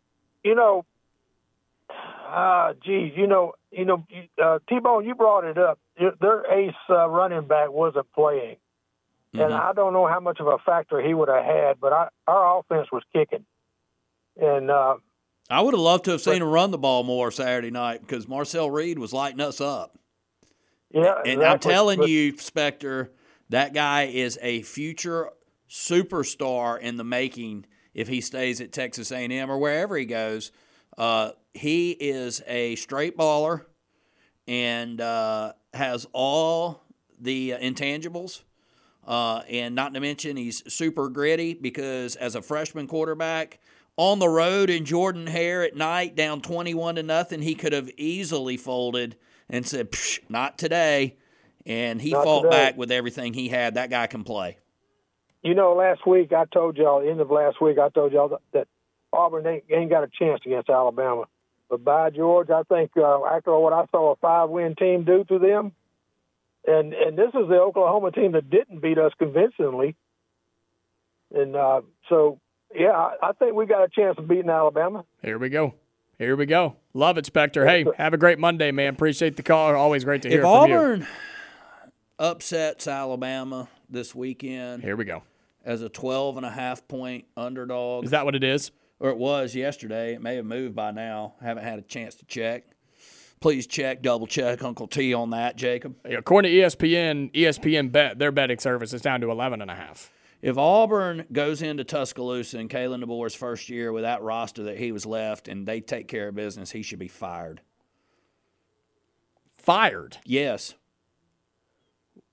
T-Bone, you brought it up. Their ace running back wasn't playing, and I don't know how much of a factor he would have had, but our offense was kicking, and. I would have loved to have seen him run the ball more Saturday night because Marcel Reed was lighting us up. Yeah, and I'm telling you, Spectre, that guy is a future superstar in the making if he stays at Texas A&M or wherever he goes. He is a straight baller and has all the intangibles. And not to mention he's super gritty because as a freshman quarterback – on the road in Jordan-Hare at night, down 21-0, he could have easily folded and said, "Not today." And he fought back with everything he had. That guy can play. Last week I told y'all, end of last week, I told y'all that Auburn ain't got a chance against Alabama. But by George, I think after what I saw a 5-win team do to them, and this is the Oklahoma team that didn't beat us convincingly, and so. Yeah, I think we got a chance of beating Alabama. Here we go. Love it, Spectre. Hey, have a great Monday, man. Appreciate the call. Always great to hear from you. If Auburn upsets Alabama this weekend, here we go. As a 12.5-point underdog. Is that what it is? Or it was yesterday. It may have moved by now. Haven't had a chance to check. Please double check Uncle T on that, Jacob. According to ESPN bet, their betting service is down to 11.5. If Auburn goes into Tuscaloosa in Kalen DeBoer's first year with that roster that he was left and they take care of business, he should be fired. Fired? Yes.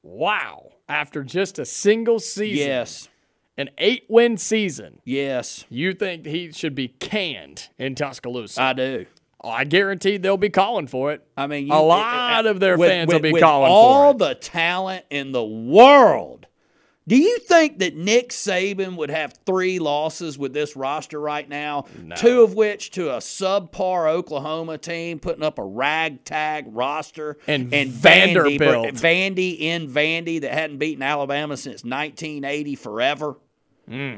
Wow. After just a single season. Yes. An 8-win season. Yes. You think he should be canned in Tuscaloosa? I do. I guarantee they'll be calling for it. I mean, a lot of their fans will be calling for it. All the talent in the world. Do you think that Nick Saban would have 3 losses with this roster right now? No. 2 of which to a subpar Oklahoma team putting up a ragtag roster. And Vanderbilt. Vandy that hadn't beaten Alabama since 1980 forever. No,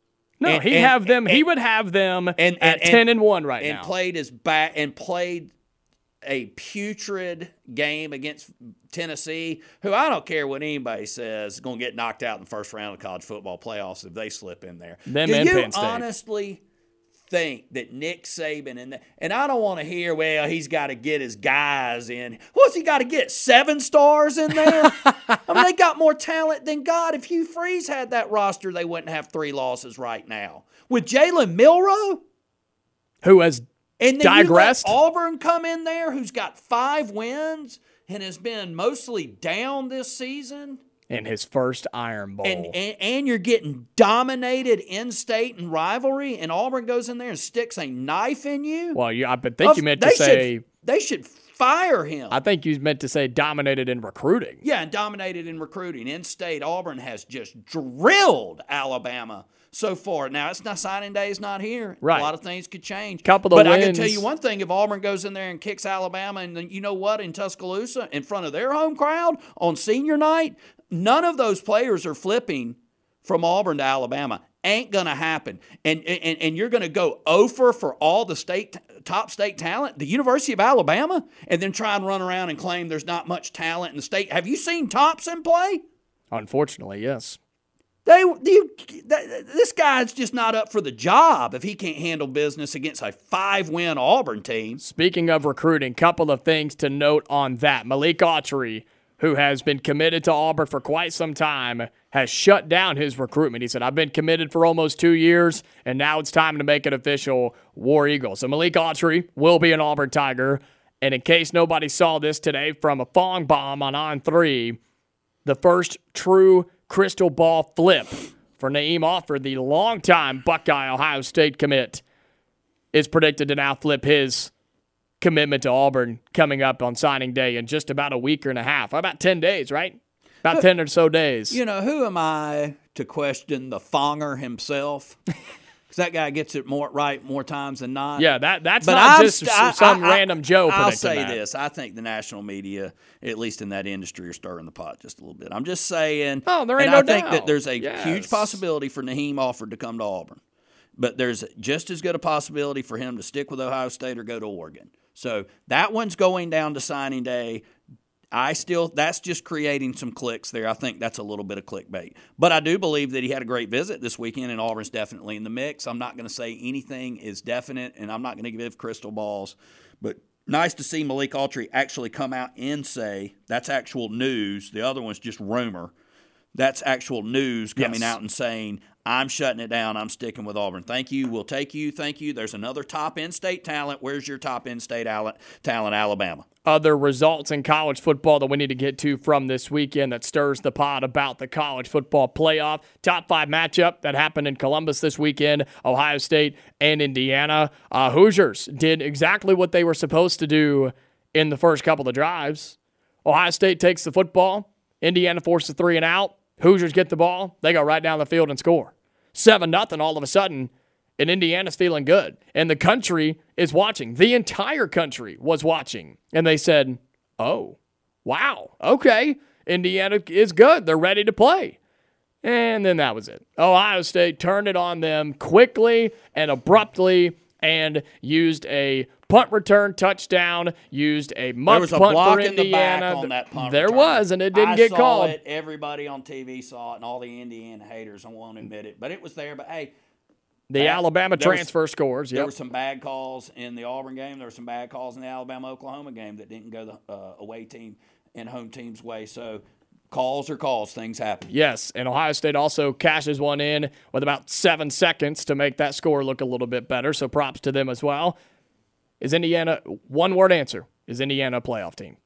he would have them at 10-1 right now. And played a putrid game against Tennessee, who I don't care what anybody says is going to get knocked out in the first round of college football playoffs if they slip in there. Do you honestly think that Nick Saban and I don't want to hear, well, he's got to get his guys in. What's he got to get? 7 stars in there? I mean, they got more talent than God. If Hugh Freeze had that roster, they wouldn't have 3 losses right now. With Jalen Milroe, who has and then digressed. You let Auburn come in there, who's got 5 wins and has been mostly down this season. In his first Iron Bowl. And you're getting dominated in-state in rivalry, and Auburn goes in there and sticks a knife in you? Well, I think you meant to say... They should fire him. I think you meant to say dominated in recruiting. Yeah, and dominated in recruiting. In-state, Auburn has just drilled Alabama so far. Now, it's not signing day is not here. Right. A lot of things could change. Couple of wins. I can tell you one thing. If Auburn goes in there and kicks Alabama, and then you know what, in Tuscaloosa, in front of their home crowd on senior night, none of those players are flipping from Auburn to Alabama. Ain't going to happen. And you're going to go over for all the top state talent, the University of Alabama, and then try and run around and claim there's not much talent in the state. Have you seen Thompson play? Unfortunately, yes. This guy's just not up for the job if he can't handle business against a 5-win Auburn team. Speaking of recruiting, couple of things to note on that. Malik Autry, who has been committed to Auburn for quite some time, has shut down his recruitment. He said, I've been committed for almost 2 years, and now it's time to make it official, War Eagle. So Malik Autry will be an Auburn Tiger. And in case nobody saw this today, from a Fong bomb on 3, the first true crystal ball flip for Naeem Offord, the longtime Buckeye Ohio State commit, is predicted to now flip his commitment to Auburn coming up on signing day in just about a week and a half. About 10 days, right? About 10 or so days. You know, who am I to question the Fonger himself? Because that guy gets it right more times than not. Yeah, that's not just some random Joe predicting I'll say that. this. I think the national media, at least in that industry, are stirring the pot just a little bit. I'm just saying. Oh, there ain't and no I think doubt. that there's a huge possibility for Naeem Offord to come to Auburn. But there's just as good a possibility for him to stick with Ohio State or go to Oregon. So that one's going down to signing day. That's just creating some clicks there. I think that's a little bit of clickbait. But I do believe that he had a great visit this weekend, and Auburn's definitely in the mix. I'm not going to say anything is definite, and I'm not going to give crystal balls. But nice to see Malik Autry actually come out and say that's actual news. The other one's just rumor. That's actual news coming out and saying, I'm shutting it down. I'm sticking with Auburn. Thank you. We'll take you. Thank you. There's another top in-state talent. Where's your top in-state talent, Alabama? Other results in college football that we need to get to from this weekend that stirs the pot about the college football playoff. Top 5 matchup that happened in Columbus this weekend, Ohio State and Indiana. Hoosiers did exactly what they were supposed to do in the first couple of drives. Ohio State takes the football. Indiana forces 3 and out. Hoosiers get the ball. They go right down the field and score. 7-0 all of a sudden, and Indiana's feeling good. And the country is watching. The entire country was watching. And they said, oh, wow, okay, Indiana is good. They're ready to play. And then that was it. Ohio State turned it on them quickly and abruptly and used a punt return touchdown, used a muff punt for Indiana. There was a block in the back on that punt There return. was, and it didn't get called. I saw it. Everybody on TV saw it, and all the Indiana haters, I won't admit it. But it was there. But, hey. The Alabama transfer scores, There were some bad calls in the Auburn game. There were some bad calls in the Alabama-Oklahoma game that didn't go the away team and home team's way. So, calls are calls. Things happen. Yes, and Ohio State also cashes one in with about 7 seconds to make that score look a little bit better, so props to them as well. Is Indiana, one-word answer, is Indiana a playoff team?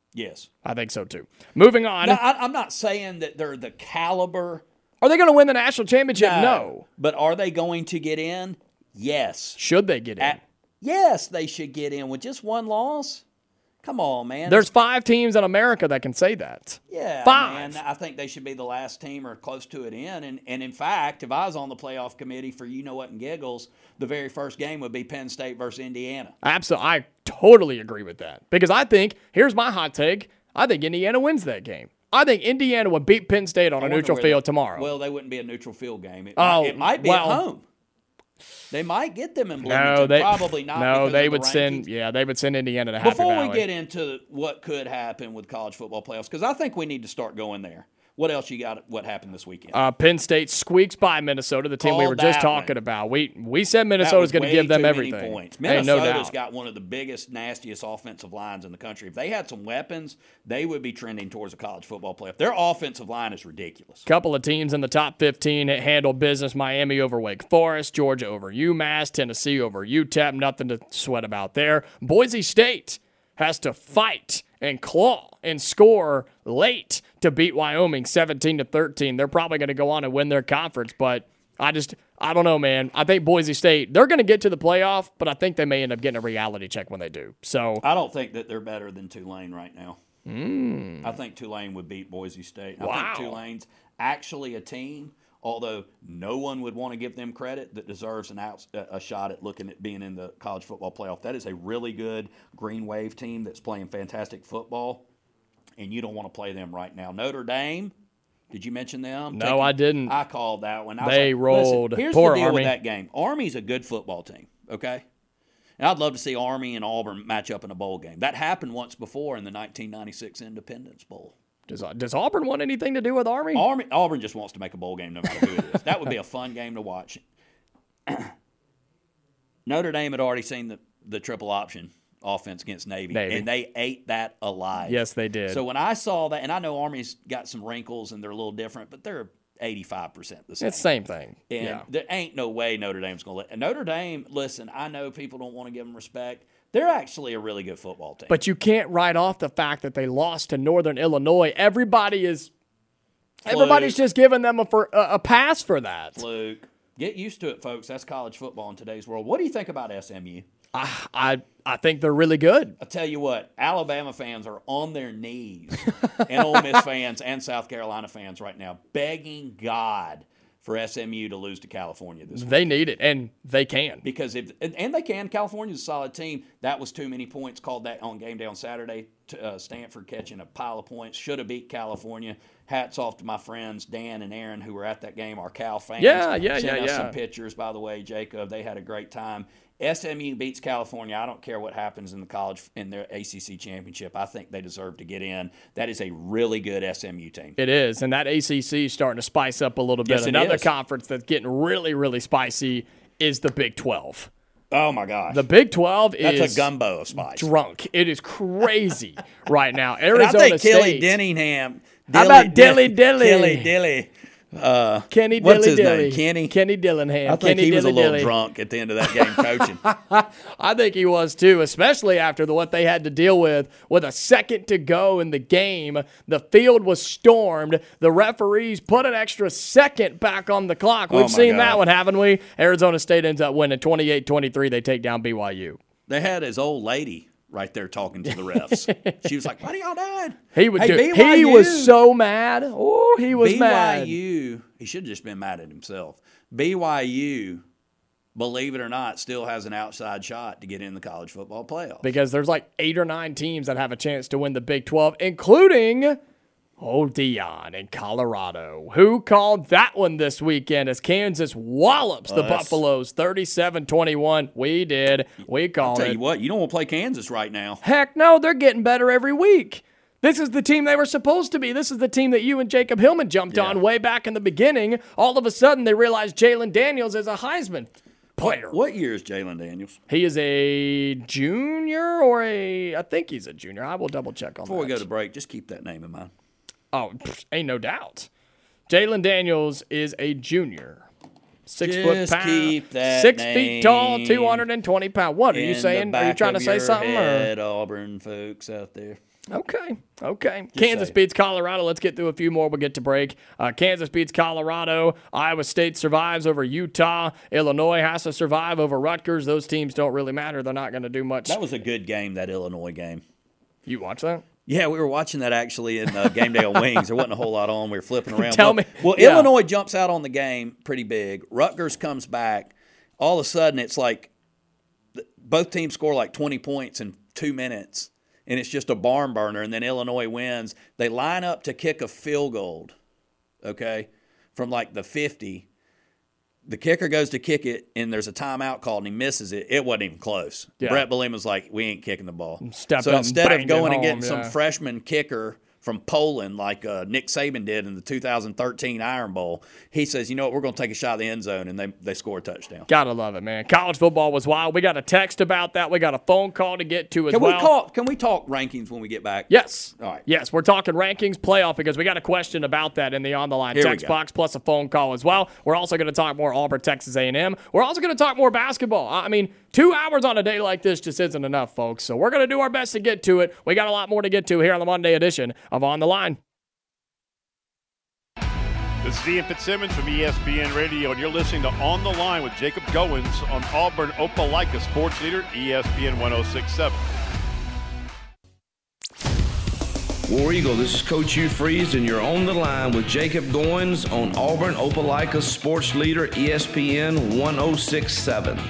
Yes. I think so, too. Moving on. Now, I'm not saying that they're the caliber. Are they going to win the national championship? No. But are they going to get in? Yes. Should they get in? Yes, they should get in with just one loss. Come on, man. There's 5 teams in America that can say that. Yeah, 5. man. I think they should be the last team or close to it in. And in fact, if I was on the playoff committee for You Know What and Giggles, the very first game would be Penn State versus Indiana. Absolutely. I totally agree with that. Because I think, here's my hot take, I think Indiana wins that game. I think Indiana would beat Penn State on a neutral field tomorrow. Well, they wouldn't be a neutral field game. It might be at home. They might get them in Bloomington. Probably not. No, they would send. Yeah, they would send Indiana to Happy Valley. Before we get into what could happen with college football playoffs, because I think we need to start going there. What else you got? What happened this weekend? Penn State squeaks by Minnesota, the team we were just talking about. We said Minnesota's going to give them everything. Points. Minnesota's got one of the biggest, nastiest offensive lines in the country. If they had some weapons, they would be trending towards a college football playoff. Their offensive line is ridiculous. Couple of teams in the top 15 that handled business: Miami over Wake Forest, Georgia over UMass, Tennessee over UTEP. Nothing to sweat about there. Boise State has to fight and claw and score late to beat Wyoming 17-13. They're probably going to go on and win their conference, but I don't know, man. I think Boise State, they're going to get to the playoff, but I think they may end up getting a reality check when they do. So I don't think that they're better than Tulane right now. I think Tulane would beat Boise State. Wow. I think Tulane's actually a team, although no one would want to give them credit, that deserves a shot at looking at being in the college football playoff. That is a really good Green Wave team that's playing fantastic football, and you don't want to play them right now. Notre Dame, did you mention them? No, I didn't. I called that one. They rolled. Here's Poor the deal Army. with that game. Army's a good football team, okay? And I'd love to see Army and Auburn match up in a bowl game. That happened once before in the 1996 Independence Bowl. Does Auburn want anything to do with Army? Auburn just wants to make a bowl game no matter who it is. That would be a fun game to watch. Notre Dame had already seen the triple option offense against Navy, and they ate that alive. Yes, they did. So when I saw that, and I know Army's got some wrinkles and they're a little different, but they're 85% the same. It's the same thing. And there ain't no way Notre Dame's going to let. And Notre Dame, listen, I know people don't want to give them respect. They're actually a really good football team. But you can't write off the fact that they lost to Northern Illinois. Everybody's just giving them a pass for that. Fluke. Get used to it, folks. That's college football in today's world. What do you think about SMU? I think they're really good. I'll tell you what, Alabama fans are on their knees, and Ole Miss fans and South Carolina fans right now, begging God for SMU to lose to California this week. They need it, and they can. Because and they can. California's a solid team. That was too many points called that on game day on Saturday. Stanford catching a pile of points. Should have beat California. Hats off to my friends Dan and Aaron who were at that game, our Cal fans. Sent us some pictures, by the way, Jacob. They had a great time. SMU beats California. I don't care what happens in their ACC championship. I think they deserve to get in. That is a really good SMU team. It is, and that ACC is starting to spice up a little bit. Yes, Another conference that's getting really, really spicy is the Big 12. Oh, my gosh. The Big 12 is That's a gumbo of spice. Drunk. It is crazy right now. Arizona I think State. Dillingham. How about Dilly? Kenny What's Dilly his Dilly. name? Kenny Dillingham. I think he was a little drunk at the end of that game coaching. I think he was too, especially after what they had to deal with a second to go in the game. The field was stormed. The referees put an extra second back on the clock. We've seen that one, haven't we? Arizona State ends up winning 28-23. They take down BYU. They had his old lady right there talking to the refs. She was like, "What are y'all doing?" He was so mad. Oh, he was mad. BYU, he should have just been mad at himself. BYU, believe it or not, still has an outside shot to get in the college football playoff. Because there's like 8 or 9 teams that have a chance to win the Big 12, including Dion in Colorado. Who called that one this weekend as Kansas wallops the Buffaloes 37-21? We did. We called it. I'll tell you what, you don't want to play Kansas right now. Heck no, they're getting better every week. This is the team they were supposed to be. This is the team that you and Jacob Hillman jumped on way back in the beginning. All of a sudden, they realized Jalen Daniels is a Heisman player. What year is Jalen Daniels? He is a junior I think he's a junior. I will double check on that. Before we go to break, just keep that name in mind. Oh, ain't no doubt. Jalen Daniels is a junior. 6 foot pound. Keep that 6 feet tall, 220 pounds. What are you saying? Are you trying to say something? Head, Auburn folks out there. Okay. Kansas beats Colorado. Let's get through a few more. We'll get to break. Kansas beats Colorado. Iowa State survives over Utah. Illinois has to survive over Rutgers. Those teams don't really matter. They're not going to do much. That was a good game, that Illinois game. You watch that? Yeah, we were watching that actually in Game Day on Wings. There wasn't a whole lot on. We were flipping around. Well, Illinois jumps out on the game pretty big. Rutgers comes back. All of a sudden, it's like both teams score like 20 points in 2 minutes, and it's just a barn burner, and then Illinois wins. They line up to kick a field goal, okay, from like the 50. The kicker goes to kick it, and there's a timeout called, and he misses it. It wasn't even close. Yeah. Brett Bielema was like, we ain't kicking the ball. Stepped So up instead and of going and banged it getting home, some freshman kicker from Poland like Nick Saban did in the 2013 Iron Bowl, he says, you know what, we're going to take a shot at the end zone, and they score a touchdown. Gotta love it, man. College football was wild. We got a text about that. We got a phone call to get to as well. Can we talk rankings when we get back? Yes. All right. Yes, we're talking rankings, playoff, because we got a question about that in the On the Line Here we text go. box, plus a phone call as well. We're also going to talk more Auburn, Texas A&M. We're also going to talk more basketball. I mean, 2 hours on a day like this just isn't enough, folks. So we're going to do our best to get to it. We got a lot more to get to here on the Monday edition of On the Line. This is Ian Fitzsimmons from ESPN Radio, and you're listening to On the Line with Jacob Goins on Auburn Opelika Sports Leader, ESPN 106.7. War Eagle, this is Coach Hugh Freeze, and you're on the line with Jacob Goins on Auburn Opelika Sports Leader, ESPN 106.7.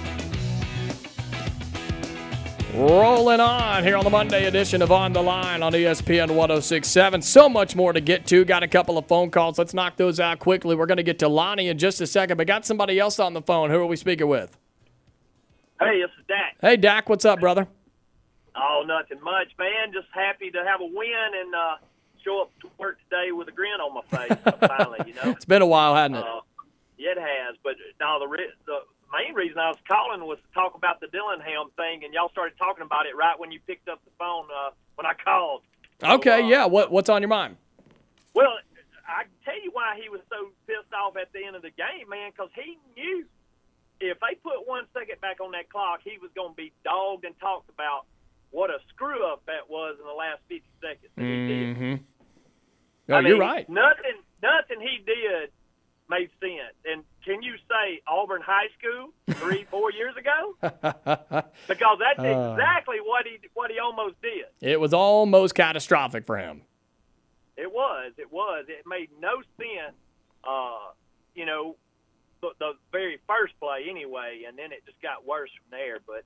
Rolling on here on the Monday edition of On the Line on ESPN 106.7. So much more to get to. Got a couple of phone calls. Let's knock those out quickly. We're going to get to Lonnie in just a second, but got somebody else on the phone. Who are we speaking with? Hey, this is Dak. Hey, Dak. What's up, brother? Oh, nothing much, man. Just happy to have a win and show up to work today with a grin on my face. Finally, you know. It's been a while, hasn't it? It has, but no, the main reason I was calling was to talk about the Dillingham thing, and y'all started talking about it right when you picked up the phone when I called. Okay, yeah. What's on your mind? Well, I can tell you why he was so pissed off at the end of the game, man, because he knew if they put 1 second back on that clock, he was going to be dogged and talked about what a screw-up that was in the last 50 seconds that he did. No, you're right. Nothing he did made sense. And can you say Auburn High School 3-4 years ago? Because that's exactly what he almost did. It was almost catastrophic for him. It was. It made no sense, you know, the very first play anyway, and then it just got worse from there. But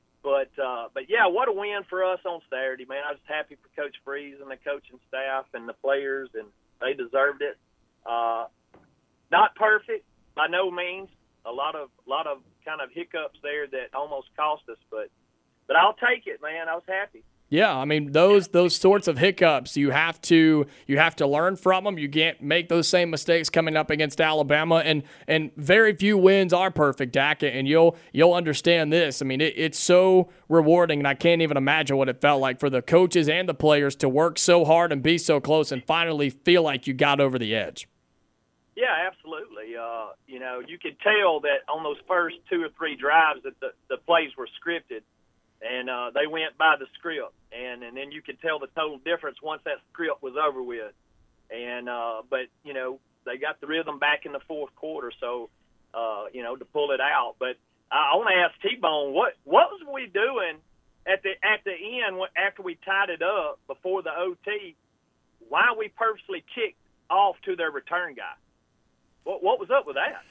yeah, what a win for us on Saturday, man. I was happy for Coach Freeze and the coaching staff and the players, and they deserved it. Not perfect by no means. A lot of kind of hiccups there that almost cost us, but I'll take it, man. I was happy. Yeah, I mean those sorts of hiccups, you have to learn from them. You can't make those same mistakes coming up against Alabama, and very few wins are perfect, Dak, and you'll understand this. I mean, it's so rewarding, and I can't even imagine what it felt like for the coaches and the players to work so hard and be so close and finally feel like you got over the edge. Yeah, absolutely. You know, you could tell that on those first 2 or 3 drives that the plays were scripted, and they went by the script, and then you could tell the total difference once that script was over with. And but you know, they got the rhythm back in the fourth quarter, so you know, to pull it out. But I want to ask T-Bone, what was we doing at the end after we tied it up before the OT? Why we purposely kicked off to their return guy? What was up with that?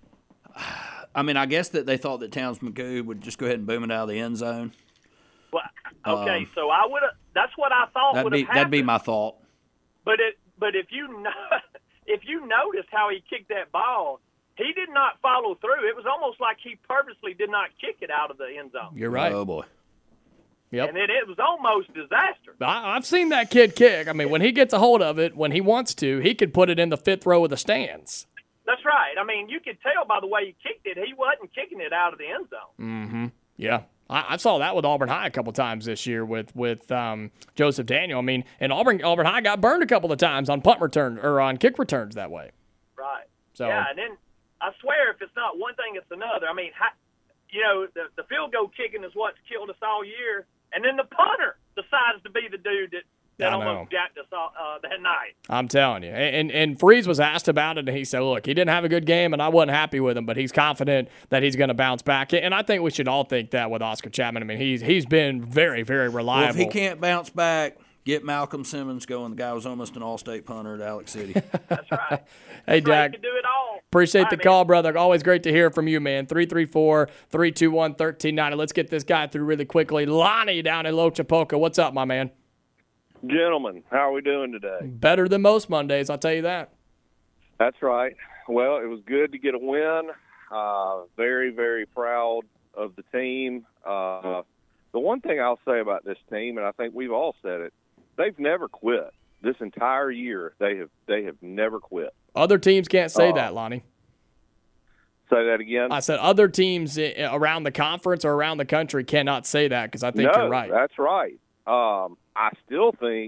I mean, I guess that they thought that Towns McGoo would just go ahead and boom it out of the end zone. Well, okay, so I would have. That's what I thought would have happened. That'd be my thought. But if you noticed how he kicked that ball, he did not follow through. It was almost like he purposely did not kick it out of the end zone. You're right. Oh boy. Yep. And then it was almost disaster. I've seen that kid kick. I mean, when he gets a hold of it, when he wants to, he could put it in the 5th row of the stands. That's right. I mean, you could tell by the way he kicked it, he wasn't kicking it out of the end zone. Mm-hmm. Yeah. I saw that with Auburn High a couple times this year with Joseph Daniel. I mean, and Auburn High got burned a couple of times on punt return or on kick returns that way. Right. So yeah, and then I swear if it's not one thing, it's another. I mean, you know, the field goal kicking is what's killed us all year, And then the punter decides to be the dude that almost jacked us that night. I'm telling you. And Freeze was asked about it, and he said, look, he didn't have a good game, and I wasn't happy with him, but he's confident that he's going to bounce back. And I think we should all think that with Oscar Chapman. I mean, he's been very, very reliable. Well, if he can't bounce back, get Malcolm Simmons going. The guy was almost an all-state punter at Alex City. That's right. Hey, Dak. Can do it all. Appreciate the call, brother. Always great to hear from you, man. 334-321-1390. Let's get this guy through really quickly. Lonnie down in Lochapoka. What's up, my man? Gentlemen, how are we doing today? Better than most Mondays, I'll tell you that. That's right. Well, it was good to get a win. Very, very proud of the team. The one thing I'll say about this team, and I think we've all said it, they've never quit. This entire year, they have never quit. Other teams can't say that, Lonnie. Say that again? I said other teams around the conference or around the country cannot say that because I think you're right. That's right. I still think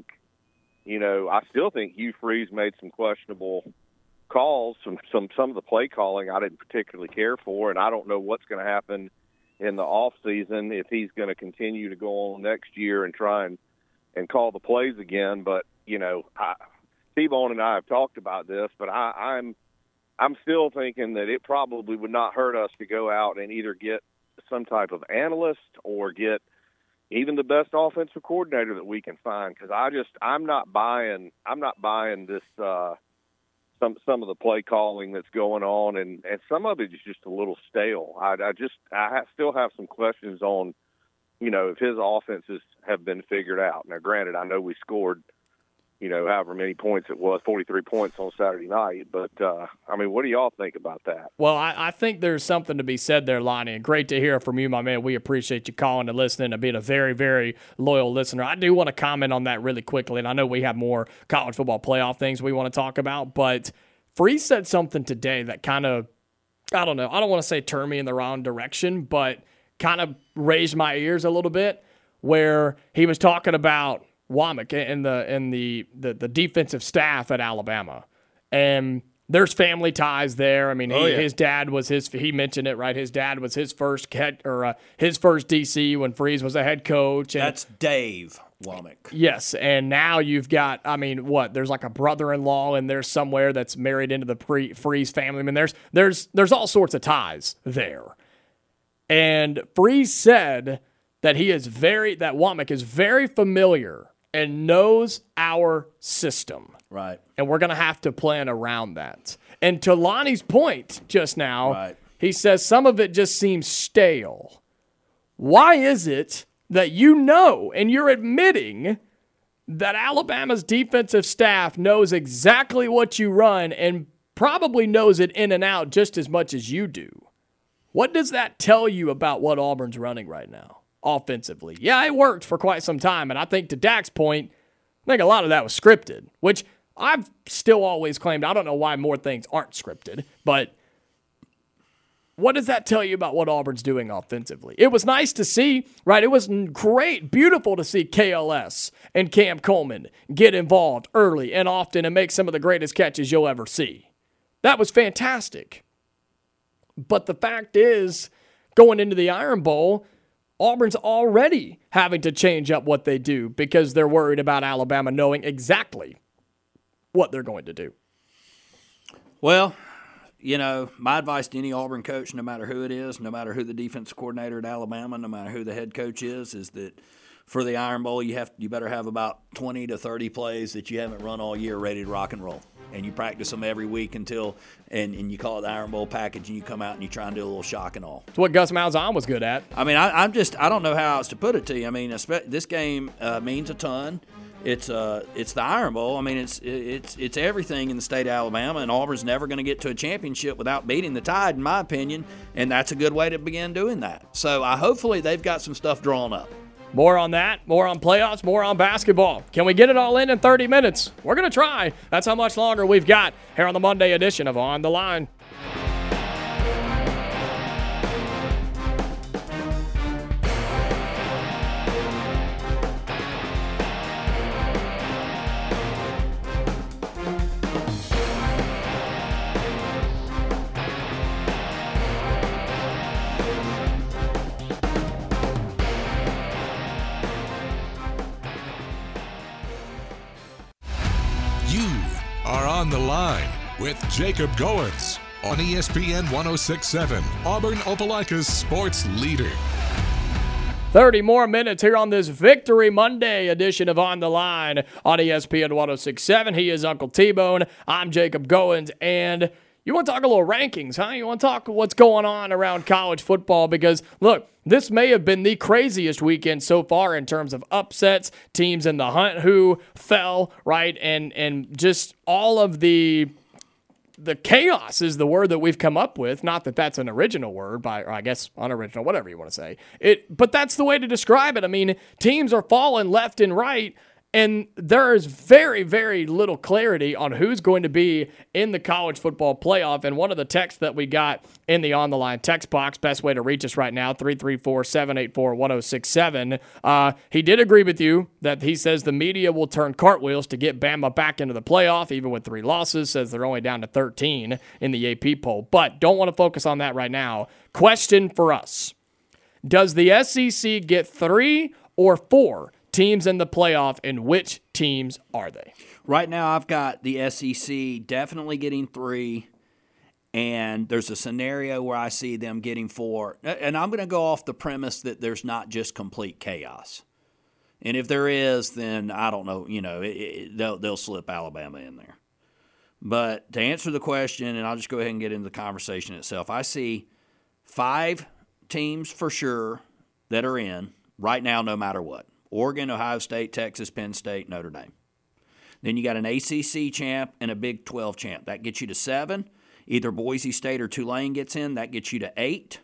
Hugh Freeze made some questionable calls. Some of the play calling I didn't particularly care for, and I don't know what's going to happen in the off season if he's going to continue to go on next year and try and call the plays again. But T-Bone and I have talked about this, but I'm still thinking that it probably would not hurt us to go out and either get some type of analyst or get even the best offensive coordinator that we can find, because I'm not buying this some of the play calling that's going on, and some of it is just a little stale. I still have some questions on, if his offenses have been figured out. Now, granted, I know we scored, however many points it was, 43 points on Saturday night. But, what do y'all think about that? Well, I think there's something to be said there, Lonnie, and great to hear from you, my man. We appreciate you calling and listening and being a very, very loyal listener. I do want to comment on that really quickly, and I know we have more college football playoff things we want to talk about, but Freeze said something today that kind of, I don't know, I don't want to say turn me in the wrong direction, but kind of raised my ears a little bit, where he was talking about Womack and the defensive staff at Alabama, and there's family ties there. I mean, his dad was he mentioned it, right? His dad was his first his first DC when Freeze was a head coach. And that's Dave Womack. Yes, and now you've got, there's like a brother-in-law in there somewhere that's married into the Freeze family. I mean, there's all sorts of ties there. And Freeze said that that Womack is very familiar and knows our system. Right. And we're going to have to plan around that. And to Lonnie's point just now, He says some of it just seems stale. Why is it that and you're admitting that Alabama's defensive staff knows exactly what you run and probably knows it in and out just as much as you do? What does that tell you about what Auburn's running right now offensively? Yeah, it worked for quite some time, and I think to Dak's point, I think a lot of that was scripted, which I've still always claimed. I don't know why more things aren't scripted, but what does that tell you about what Auburn's doing offensively? It was nice to see, right? It was great, beautiful to see KLS and Cam Coleman get involved early and often and make some of the greatest catches you'll ever see. That was fantastic. But the fact is, going into the Iron Bowl, Auburn's already having to change up what they do because they're worried about Alabama knowing exactly what they're going to do. Well, my advice to any Auburn coach, no matter who it is, no matter who the defensive coordinator at Alabama, no matter who the head coach is that for the Iron Bowl, you better have about 20 to 30 plays that you haven't run all year ready to rock and roll. And you practice them every week and you call it the Iron Bowl package, and you come out and you try and do a little shock and all. It's what Gus Malzahn was good at. I mean, I don't know how else to put it to you. I mean, this game means a ton. It's the Iron Bowl. I mean, it's everything in the state of Alabama, and Auburn's never going to get to a championship without beating the Tide, in my opinion, and that's a good way to begin doing that. So hopefully they've got some stuff drawn up. More on that, more on playoffs, more on basketball. Can we get it all in 30 minutes? We're going to try. That's how much longer we've got here on the Monday edition of On the Line. On the Line with Jacob Goins on ESPN 106.7, Auburn-Opelika's sports leader. 30 more minutes here on this Victory Monday edition of On the Line on ESPN 106.7. He is Uncle T-Bone. I'm Jacob Goins, and you want to talk a little rankings, huh? You want to talk what's going on around college football? Because, look, this may have been the craziest weekend so far in terms of upsets, teams in the hunt who fell, right? And just all of the chaos is the word that we've come up with. Not that that's an original word, or I guess unoriginal, whatever you want to say. But that's the way to describe it. I mean, teams are falling left and right, and there is very, very little clarity on who's going to be in the college football playoff. And one of the texts that we got in the On the Line text box, best way to reach us right now, 334-784-1067. He did agree with you that he says the media will turn cartwheels to get Bama back into the playoff, even with 3 losses, says they're only down to 13 in the AP poll. But don't want to focus on that right now. Question for us. Does the SEC get 3 or 4 teams in the playoff, and which teams are they? Right now, I've got the SEC definitely getting 3, and there's a scenario where I see them getting 4. And I'm going to go off the premise that there's not just complete chaos. And if there is, then I don't know, they'll slip Alabama in there. But to answer the question, and I'll just go ahead and get into the conversation itself, I see 5 teams for sure that are in right now no matter what. Oregon, Ohio State, Texas, Penn State, Notre Dame. Then you got an ACC champ and a Big 12 champ. That gets you to 7. Either Boise State or Tulane gets in. That gets you to 8.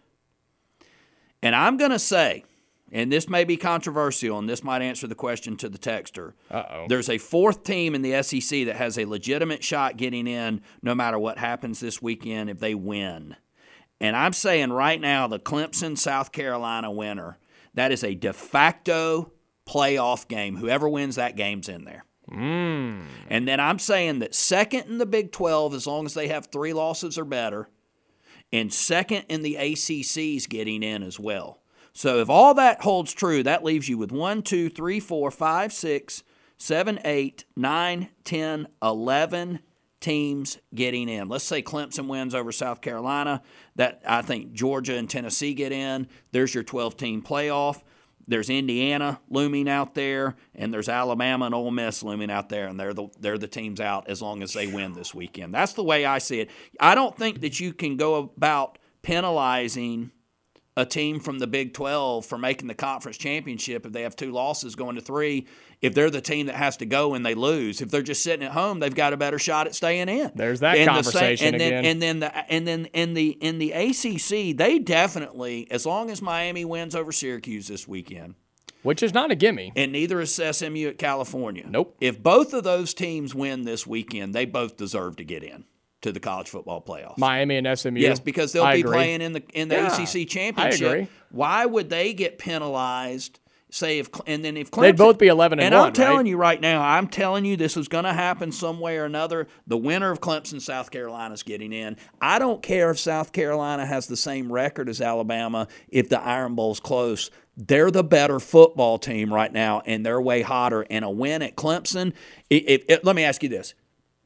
And I'm going to say, and this may be controversial, and this might answer the question to the texter. There's a 4th team in the SEC that has a legitimate shot getting in no matter what happens this weekend if they win. And I'm saying right now the Clemson, South Carolina winner, that is a de facto playoff game. Whoever wins that game's in there. And then I'm saying that 2nd in the Big 12, as long as they have 3 losses or better, and 2nd in the ACC's getting in as well. So if all that holds true, that leaves you with 1, 2, 3, 4, 5, 6, 7, 8, 9, 10, 11 teams getting in. Let's say Clemson wins over South Carolina. That I think Georgia and Tennessee get in. There's your 12-team playoff. There's Indiana looming out there, and there's Alabama and Ole Miss looming out there, and they're the teams out as long as they win this weekend. That's the way I see it. I don't think that you can go about penalizing a team from the Big 12 for making the conference championship if they have 2 losses going to 3, if they're the team that has to go and they lose. If they're just sitting at home, they've got a better shot at staying in. There's that conversation again. And then in the ACC, they definitely, as long as Miami wins over Syracuse this weekend, which is not a gimme, and neither is SMU at California. Nope. If both of those teams win this weekend, they both deserve to get in to the college football playoffs. Miami and SMU. Yes, because they'll be playing in the ACC championship. I agree. Why would they get penalized? Say if Clemson, they'd both be 11-1. And I'm telling you right now, I'm telling you this is going to happen some way or another. The winner of Clemson, South Carolina is getting in. I don't care if South Carolina has the same record as Alabama. If the Iron Bowl's close, they're the better football team right now, and they're way hotter. And a win at Clemson. Let me ask you this.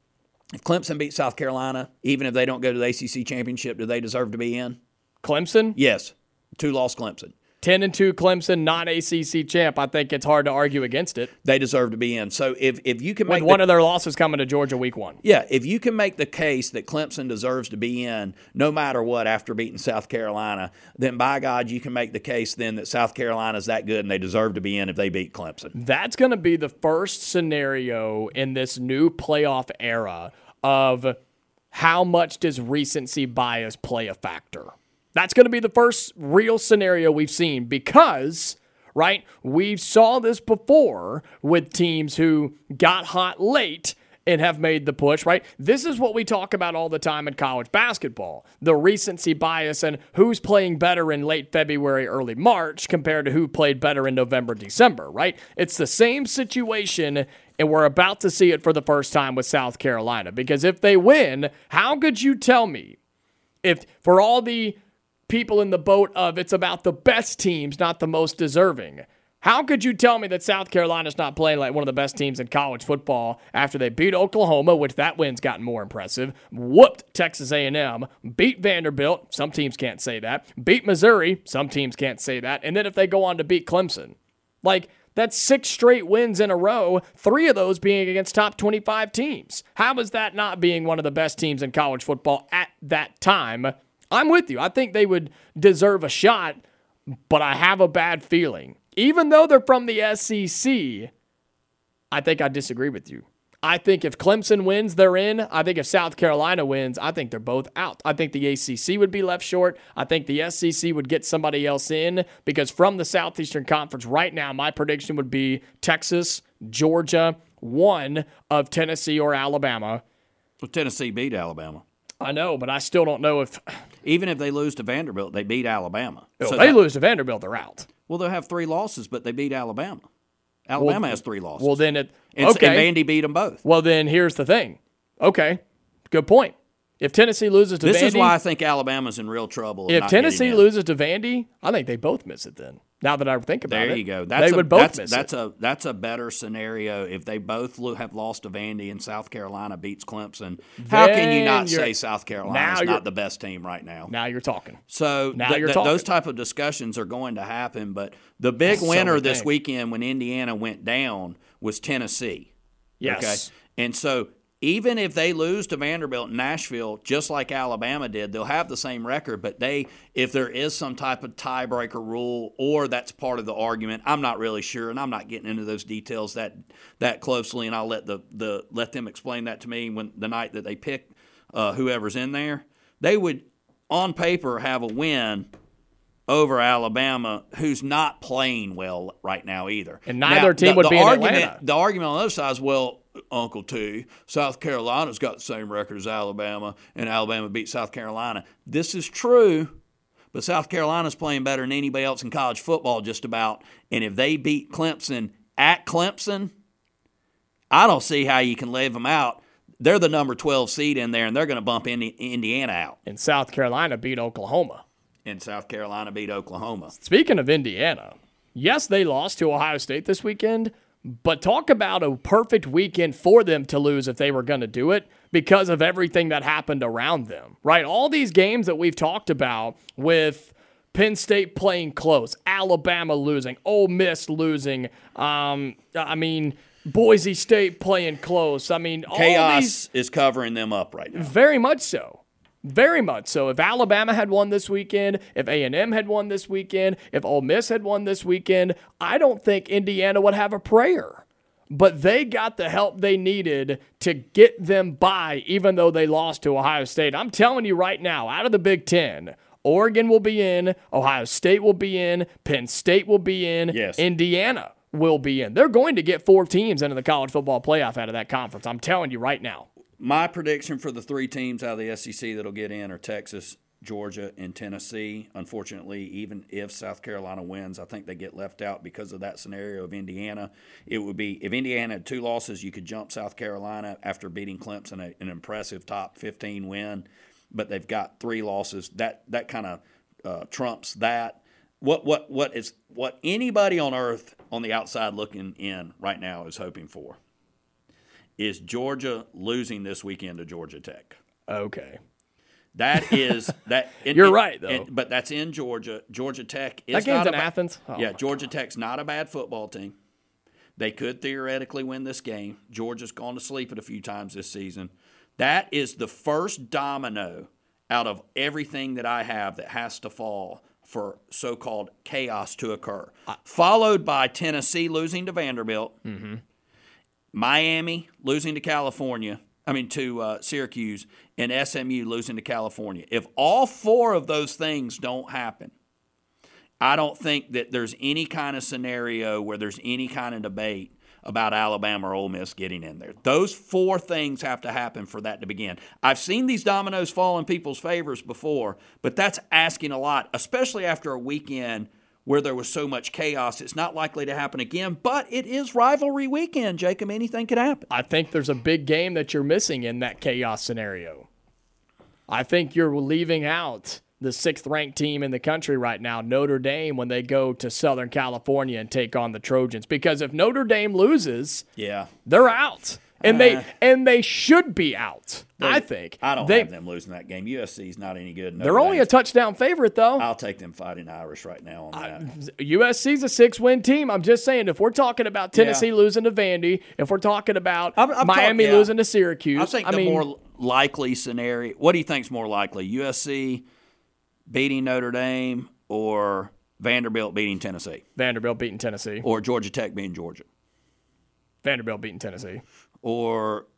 If Clemson beats South Carolina, even if they don't go to the ACC championship, do they deserve to be in? Clemson? Yes. 2-loss Clemson. 10-2 Clemson, non-ACC champ. I think it's hard to argue against it. They deserve to be in. So if you can make one of their losses coming to Georgia week 1. Yeah, if you can make the case that Clemson deserves to be in no matter what after beating South Carolina, then by God, you can make the case then that South Carolina's that good and they deserve to be in if they beat Clemson. That's going to be the first scenario in this new playoff era of how much does recency bias play a factor. That's going to be the first real scenario we've seen because, right, we saw this before with teams who got hot late and have made the push, right? This is what we talk about all the time in college basketball, the recency bias and who's playing better in late February, early March compared to who played better in November, December, right? It's the same situation, and we're about to see it for the first time with South Carolina because if they win, how could you tell me if for all the people in the boat of it's about the best teams, not the most deserving, How could you tell me that South Carolina's not playing like one of the best teams in college football after they beat Oklahoma, which that win's gotten more impressive, whooped Texas A&M, beat Vanderbilt, some teams can't say that, beat Missouri, some teams can't say that, and then if they go on to beat Clemson. Like, that's 6 straight wins in a row, 3 of those being against top 25 teams. How is that not being one of the best teams in college football at that time? I'm with you. I think they would deserve a shot, but I have a bad feeling. Even though they're from the SEC, I think I disagree with you. I think if Clemson wins, they're in. I think if South Carolina wins, I think they're both out. I think the ACC would be left short. I think the SEC would get somebody else in because from the Southeastern Conference right now, my prediction would be Texas, Georgia, one of Tennessee or Alabama. Well, Tennessee beat Alabama. I know, but I still don't know if... Even if they lose to Vanderbilt, they beat Alabama. If they lose to Vanderbilt, they're out. Well, they'll have 3 losses, but they beat Alabama. Alabama has 3 losses. Well, then and Vandy beat them both. Well, then here's the thing. Okay, good point. If Tennessee loses to Vandy... This is why I think Alabama's in real trouble. If Tennessee loses to Vandy, I think they both miss it then. Now that I think about it. There you go. They would both miss it. That's a better scenario if they both have lost to Vandy and South Carolina beats Clemson. How can you not say South Carolina is not the best team right now? Now you're talking. So those type of discussions are going to happen, but the big winner this weekend when Indiana went down was Tennessee. Yes. Okay? And so even if they lose to Vanderbilt and Nashville, just like Alabama did, they'll have the same record. But if there is some type of tiebreaker rule or that's part of the argument, I'm not really sure, and I'm not getting into those details that closely. And I'll let them explain that to me when the night that they pick whoever's in there. They would, on paper, have a win over Alabama, who's not playing well right now either. And neither team would be in Atlanta. The argument on the other side is, well, Uncle T, South Carolina's got the same record as Alabama, and Alabama beat South Carolina. This is true, but South Carolina's playing better than anybody else in college football just about. And if they beat Clemson at Clemson, I don't see how you can leave them out. They're the number 12 seed in there, and they're going to bump Indiana out. And South Carolina beat Oklahoma. Speaking of Indiana, yes, they lost to Ohio State this weekend, but talk about a perfect weekend for them to lose if they were going to do it because of everything that happened around them, right? All these games that we've talked about with Penn State playing close, Alabama losing, Ole Miss losing, Boise State playing close. Chaos is covering them up right now. Very much so. Very much so. If Alabama had won this weekend, if A&M had won this weekend, if Ole Miss had won this weekend, I don't think Indiana would have a prayer. But they got the help they needed to get them by, even though they lost to Ohio State. I'm telling you right now, out of the Big Ten, Oregon will be in, Ohio State will be in, Penn State will be in, Indiana will be in. They're going to get 4 teams into the college football playoff out of that conference. I'm telling you right now. My prediction for the 3 teams out of the SEC that'll get in are Texas, Georgia, and Tennessee. Unfortunately, even if South Carolina wins, I think they get left out because of that scenario of Indiana. It would be, if Indiana had 2 losses, you could jump South Carolina after beating Clemson, an impressive top 15 win. But they've got 3 losses. That kind of trumps that. What anybody on earth on the outside looking in right now is hoping for is Georgia losing this weekend to Georgia Tech. Okay. That is that. You're right, though. But that's in Georgia. Georgia Tech is that game's in Athens. Oh, Georgia Tech's not a bad football team. They could theoretically win this game. Georgia's gone to sleep it a few times this season. That is the first domino out of everything that I have that has to fall for so-called chaos to occur. Followed by Tennessee losing to Vanderbilt. Mm-hmm. Miami losing to Syracuse, and SMU losing to California. If all 4 of those things don't happen, I don't think that there's any kind of scenario where there's any kind of debate about Alabama or Ole Miss getting in there. Those 4 things have to happen for that to begin. I've seen these dominoes fall in people's favors before, but that's asking a lot, especially after a weekend where there was so much chaos. It's not likely to happen again, but it is rivalry weekend, Jacob. Anything could happen. I think there's a big game that you're missing in that chaos scenario. I think you're leaving out the 6th-ranked team in the country right now, Notre Dame, when they go to Southern California and take on the Trojans. Because if Notre Dame loses, they're out. And they should be out, I think. I don't have them losing that game. USC's not any good. They're only a touchdown favorite, though. I'll take them Fighting Irish right now on that. USC's a 6-win team. I'm just saying, if we're talking about Tennessee losing to Vandy, if we're talking about Miami losing to Syracuse. I think the more likely scenario, what do you think's more likely? USC beating Notre Dame or Vanderbilt beating Tennessee? Vanderbilt beating Tennessee. Or Georgia Tech beating Georgia? Vanderbilt beating Tennessee. Or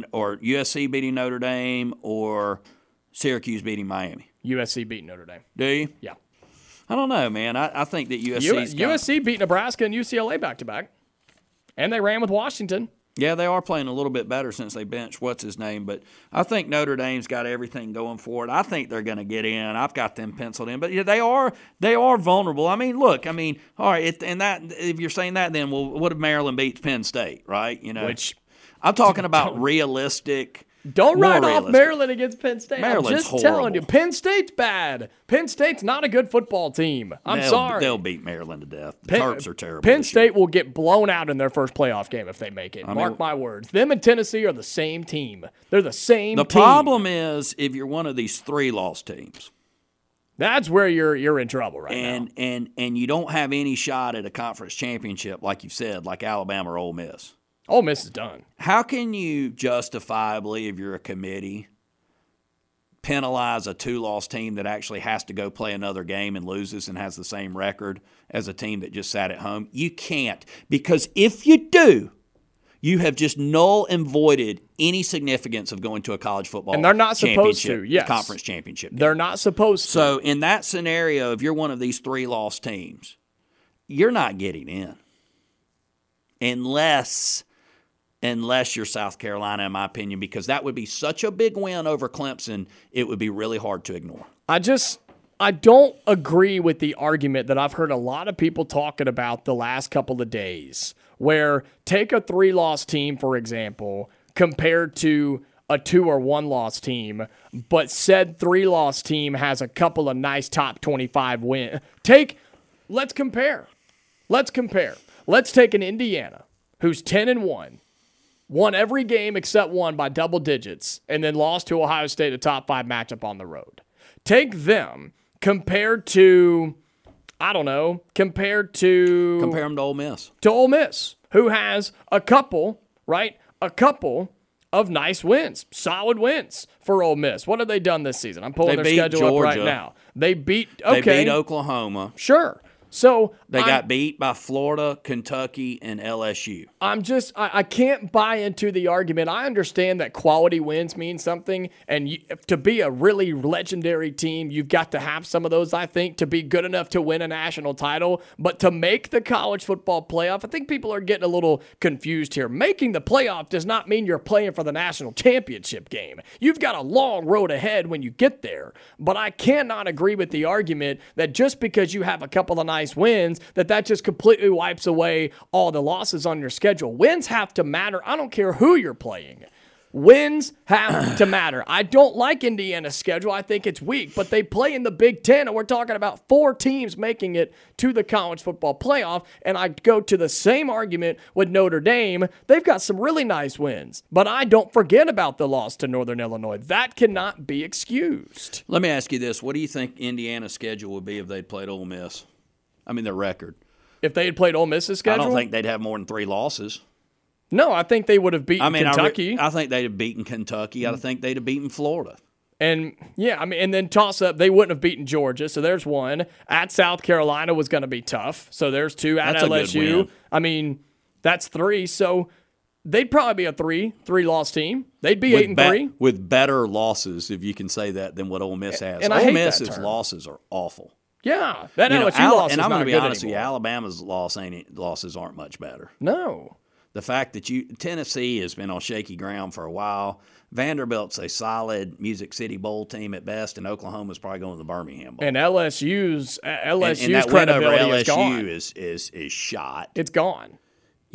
USC beating Notre Dame or Syracuse beating Miami? USC beating Notre Dame. Do you? Yeah. I don't know, man. I think that USC beat Nebraska and UCLA back-to-back. And they ran with Washington. Yeah, they are playing a little bit better since they benched what's-his-name. But I think Notre Dame's got everything going for it. I think they're going to get in. I've got them penciled in. But yeah, they are vulnerable. I mean, look, all right, if you're saying that, then what if Maryland beats Penn State, right? Which I'm talking about realistic. Don't write off Maryland against Penn State. Maryland's I'm just telling you, Penn State's bad. Penn State's not a good football team. I'm sorry. They'll beat Maryland to death. The Terps are terrible. Penn State will get blown out in their first playoff game if they make it. Mark my words. Them and Tennessee are the same team. They're the same team. The problem is if you're one of these 3-loss teams. That's where you're in trouble right now. And you don't have any shot at a conference championship, like you said, like Alabama or Ole Miss. Ole Miss is done. How can you justifiably, if you're a committee, penalize a 2-loss team that actually has to go play another game and loses and has the same record as a team that just sat at home? You can't, because if you do, you have just null and voided any significance of going to a college football and they're not supposed to, yes. Conference championship game. They're not supposed to. So in that scenario, if you're one of these 3-loss teams, you're not getting in. Unless you're South Carolina, in my opinion, because that would be such a big win over Clemson, it would be really hard to ignore. I don't agree with the argument that I've heard a lot of people talking about the last couple of days, where take a 3-loss team, for example, compared to a 2 or 1-loss team, but said 3-loss team has a couple of nice top 25 wins. Let's compare. Let's take an Indiana who's 10-1. Won every game except one by double digits, and then lost to Ohio State, a top 5 matchup on the road. Take them compared to, compare them to Ole Miss. To Ole Miss, who has a couple of nice wins, solid wins for Ole Miss. What have they done this season? I'm pulling their schedule up right now. They beat Oklahoma. Sure. So they got beat by Florida, Kentucky, and LSU. I can't buy into the argument. I understand that quality wins mean something, and to be a really legendary team, you've got to have some of those, I think, to be good enough to win a national title. But to make the college football playoff, I think people are getting a little confused here. Making the playoff does not mean you're playing for the national championship game. You've got a long road ahead when you get there. But I cannot agree with the argument that just because you have a couple of nice wins, that just completely wipes away all the losses on your schedule. Wins have to matter. I don't care who you're playing. Wins have to matter. I don't like Indiana's schedule. I think it's weak, but they play in the Big Ten, and we're talking about 4 teams making it to the college football playoff, and I go to the same argument with Notre Dame. They've got some really nice wins, but I don't forget about the loss to Northern Illinois. That cannot be excused. Let me ask you this. What do you think Indiana's schedule would be if they'd played Ole Miss? Their record. If they had played Ole Miss's schedule? I don't think they'd have more than 3 losses. No, I think they would have beaten Kentucky. I think they'd have beaten Kentucky. I think they'd have beaten Florida. And, and then toss-up, they wouldn't have beaten Georgia, so there's 1. At South Carolina was going to be tough, so there's 2. At LSU, that's 3. So they'd probably be a 3-loss team. They'd be 8-3. With better losses, if you can say that, than what Ole Miss has. And Ole Miss's losses are awful. Yeah, that LSU loss is not good anymore. And I'm going to be honest with you, Alabama's losses aren't much better. No. The fact that Tennessee has been on shaky ground for a while. Vanderbilt's a solid Music City Bowl team at best, and Oklahoma's probably going to the Birmingham Bowl. And LSU's and that credibility win over LSU is gone. is shot. It's gone.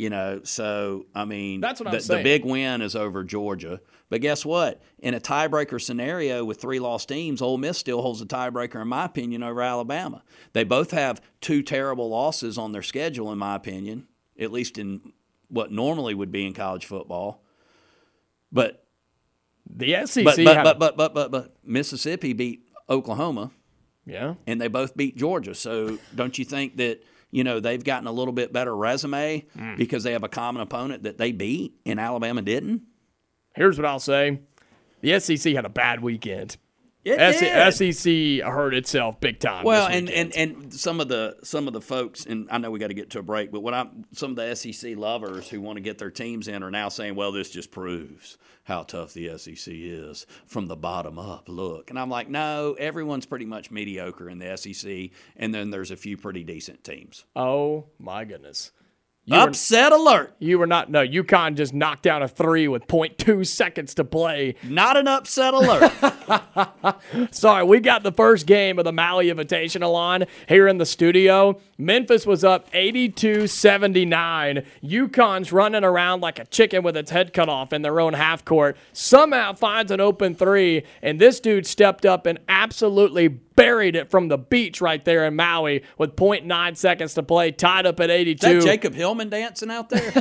So, I mean, that's what I'm saying. The big win is over Georgia. But guess what? In a tiebreaker scenario with 3 lost teams, Ole Miss still holds a tiebreaker, in my opinion, over Alabama. They both have 2 terrible losses on their schedule, in my opinion, at least in what normally would be in college football. But the SEC, but Mississippi beat Oklahoma. Yeah. And they both beat Georgia. So don't you think that, they've gotten a little bit better resume because they have a common opponent that they beat and Alabama didn't? Here's what I'll say. The SEC had a bad weekend. It did. SEC hurt itself big time. Well, this and some of the folks, and I know we got to get to a break, but some of the SEC lovers who want to get their teams in are now saying, well, this just proves how tough the SEC is from the bottom up. Look, and I'm like, no, everyone's pretty much mediocre in the SEC, and then there's a few pretty decent teams. Oh my goodness. Upset alert. You were not. No, UConn just knocked down a 3 with 0.2 seconds to play. Not an upset alert. Sorry, we got the first game of the Maui Invitational on here in the studio. Memphis was up 82-79. UConn's running around like a chicken with its head cut off in their own half court. Somehow finds an open 3, and this dude stepped up and absolutely buried it from the beach right there in Maui with 0.9 seconds to play, tied up at 82. Is that Jacob Hillman dancing out there?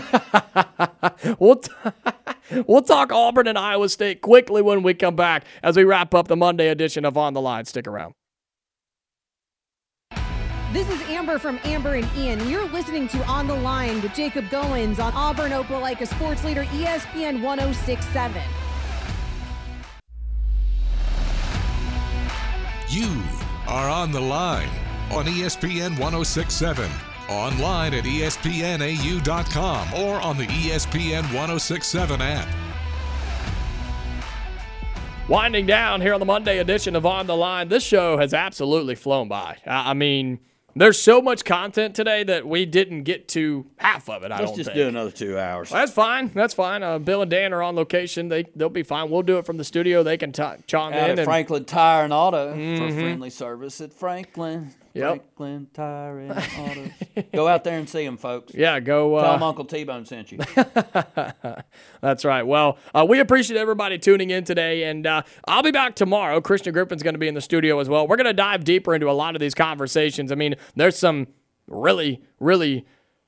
We'll talk Auburn and Iowa State quickly when we come back as we wrap up the Monday edition of On the Line. Stick around. This is Amber from Amber and Ian. You're listening to On the Line with Jacob Goins on Auburn Opelika Sports Leader ESPN 106.7. You are On the Line on ESPN 106.7, online at espnau.com or on the ESPN 106.7 app. Winding down here on the Monday edition of On the Line, this show has absolutely flown by. I mean, there's so much content today that we didn't get to half of it, Let's just do another 2 hours. That's fine. Bill and Dan are on location. They'll be fine. We'll do it from the studio. They can chime in. At Franklin Tire and Auto for friendly service at Franklin. Yep. Franklin Tire and Auto. Go out there and see them, folks. Yeah, go. Tell them Uncle T-Bone sent you. That's right. Well, we appreciate everybody tuning in today, and I'll be back tomorrow. Christian Griffin's going to be in the studio as well. We're going to dive deeper into a lot of these conversations. I mean, there's some really, really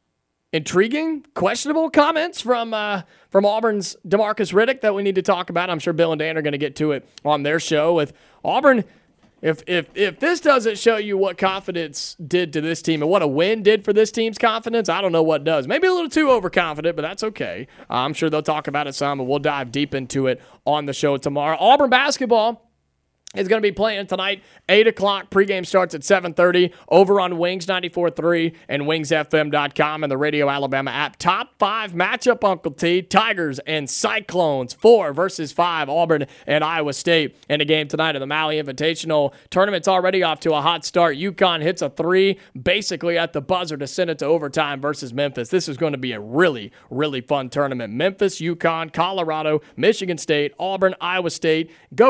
intriguing, questionable comments from Auburn's DeMarcus Riddick that we need to talk about. I'm sure Bill and Dan are going to get to it on their show with Auburn. If this doesn't show you what confidence did to this team and what a win did for this team's confidence, I don't know what does. Maybe a little too overconfident, but that's okay. I'm sure they'll talk about it some, and we'll dive deep into it on the show tomorrow. Auburn basketball is going to be playing tonight, 8 o'clock. Pregame starts at 7:30 over on Wings 94.3 and wingsfm.com and the Radio Alabama app. Top 5 matchup, Uncle T. Tigers and Cyclones, 4 versus 5, Auburn and Iowa State. In a game tonight in the Maui Invitational. Tournament's already off to a hot start. UConn hits a 3 basically at the buzzer to send it to overtime versus Memphis. This is going to be a really, really fun tournament. Memphis, UConn, Colorado, Michigan State, Auburn, Iowa State.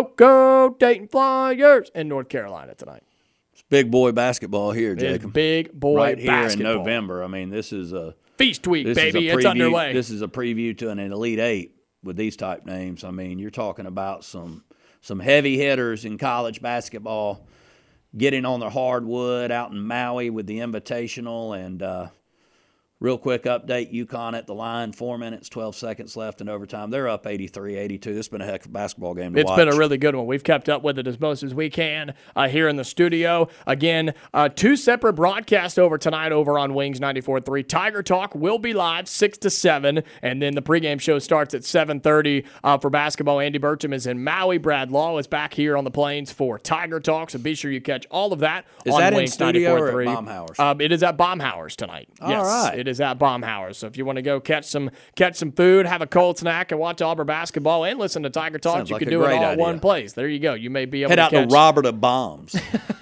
Go, Dayton Flyers in North Carolina tonight. It's big boy basketball here, Jacob. It's big boy right basketball. Here in November. I mean, this is a feast week, baby. It's underway. This is a preview to an Elite Eight with these type names. I mean, you're talking about some heavy hitters in college basketball getting on their hardwood out in Maui with the Invitational. And real quick update, UConn at the line, 4 minutes, 12 seconds left in overtime. They're up 83-82. This has been a heck of a basketball game to watch. It's been a really good one. We've kept up with it as most as we can here in the studio. Again, 2 separate broadcasts over tonight over on Wings 94.3. Tiger Talk will be live 6 to 7, and then the pregame show starts at 7:30 for basketball. Andy Burcham is in Maui. Brad Law is back here on the Plains for Tiger Talk, so be sure you catch all of that on Wings 94.3. Is that in studio or at Baumhauer's? It is at Baumhauer's tonight. All yes, right. It is at Baumhauer's. So if you want to go catch some food, have a cold snack, and watch Auburn basketball and listen to Tiger Talk, Sounds you like can a do it great all in idea. one place. There you go. You may be able Head to out catch to Robert of Bombs.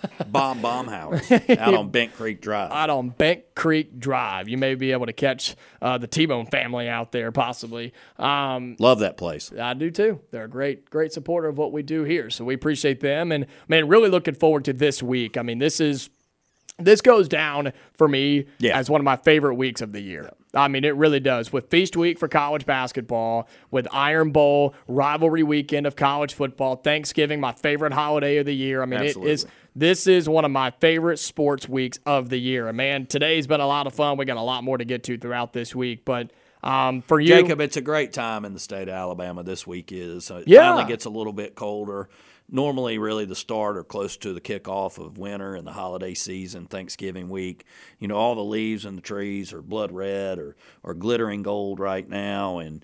Baumhauer's out on Bent Creek Drive. Out on Bent Creek Drive. You may be able to catch the T-Bone family out there, possibly. Love that place. I do too. They're a great supporter of what we do here, so we appreciate them. And, man, really looking forward to this week. I mean, this is This goes down for me as one of my favorite weeks of the year. I mean, it really does. With Feast Week for college basketball, with Iron Bowl, rivalry weekend of college football, Thanksgiving, my favorite holiday of the year. I mean, this is one of my favorite sports weeks of the year. And, man, today's been a lot of fun. We got a lot more to get to throughout this week. But for you, Jacob, it's a great time in the state of Alabama this week is. It finally gets a little bit colder. Normally, really, the start or close to the kickoff of winter and the holiday season, Thanksgiving week. You know, all the leaves in the trees are blood red or glittering gold right now, and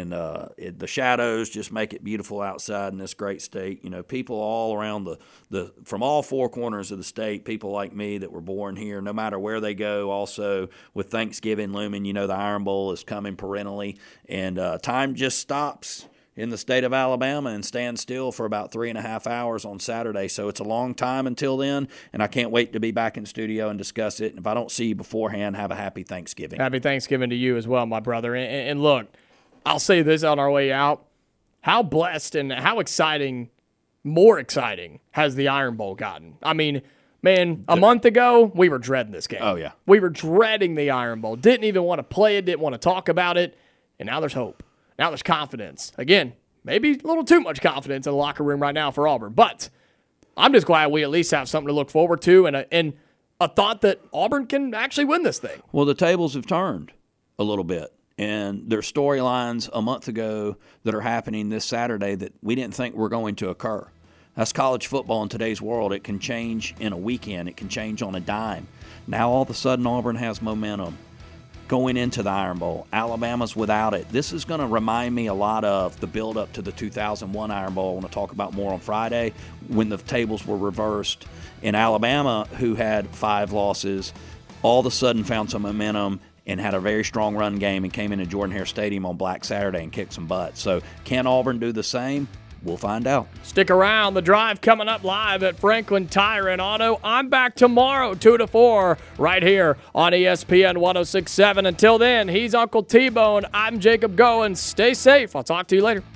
the shadows just make it beautiful outside in this great state. You know, people all around from all four corners of the state, people like me that were born here, no matter where they go. Also, with Thanksgiving looming, you know, the Iron Bowl is coming perennially, and time just stops in the state of Alabama and stand still for about 3.5 hours on Saturday. So it's a long time until then, and I can't wait to be back in studio and discuss it. And if I don't see you beforehand, have a happy Thanksgiving. Happy Thanksgiving to you as well, my brother. And look, I'll say this on our way out. How blessed and how exciting, more exciting, has the Iron Bowl gotten? I mean, man, a month ago, we were dreading this game. Oh, yeah. We were dreading the Iron Bowl. Didn't even want to play it, didn't want to talk about it. And now there's hope. Now there's confidence. Again, maybe a little too much confidence in the locker room right now for Auburn. But I'm just glad we at least have something to look forward to and a thought that Auburn can actually win this thing. Well, the tables have turned a little bit. And there's storylines a month ago that are happening this Saturday that we didn't think were going to occur. That's college football in today's world. It can change in a weekend. It can change on a dime. Now all of a sudden Auburn has momentum going into the Iron Bowl. Alabama's without it. This is going to remind me a lot of the build-up to the 2001 Iron Bowl. I want to talk about more on Friday when the tables were reversed. And Alabama, who had 5 losses, all of a sudden found some momentum and had a very strong run game and came into Jordan-Hare Stadium on Black Saturday and kicked some butt. So can Auburn do the same? We'll find out. Stick around. The Drive coming up live at Franklin Tire and Auto. I'm back tomorrow, 2 to 4, right here on ESPN 106.7. Until then, he's Uncle T-Bone. I'm Jacob Goins. Stay safe. I'll talk to you later.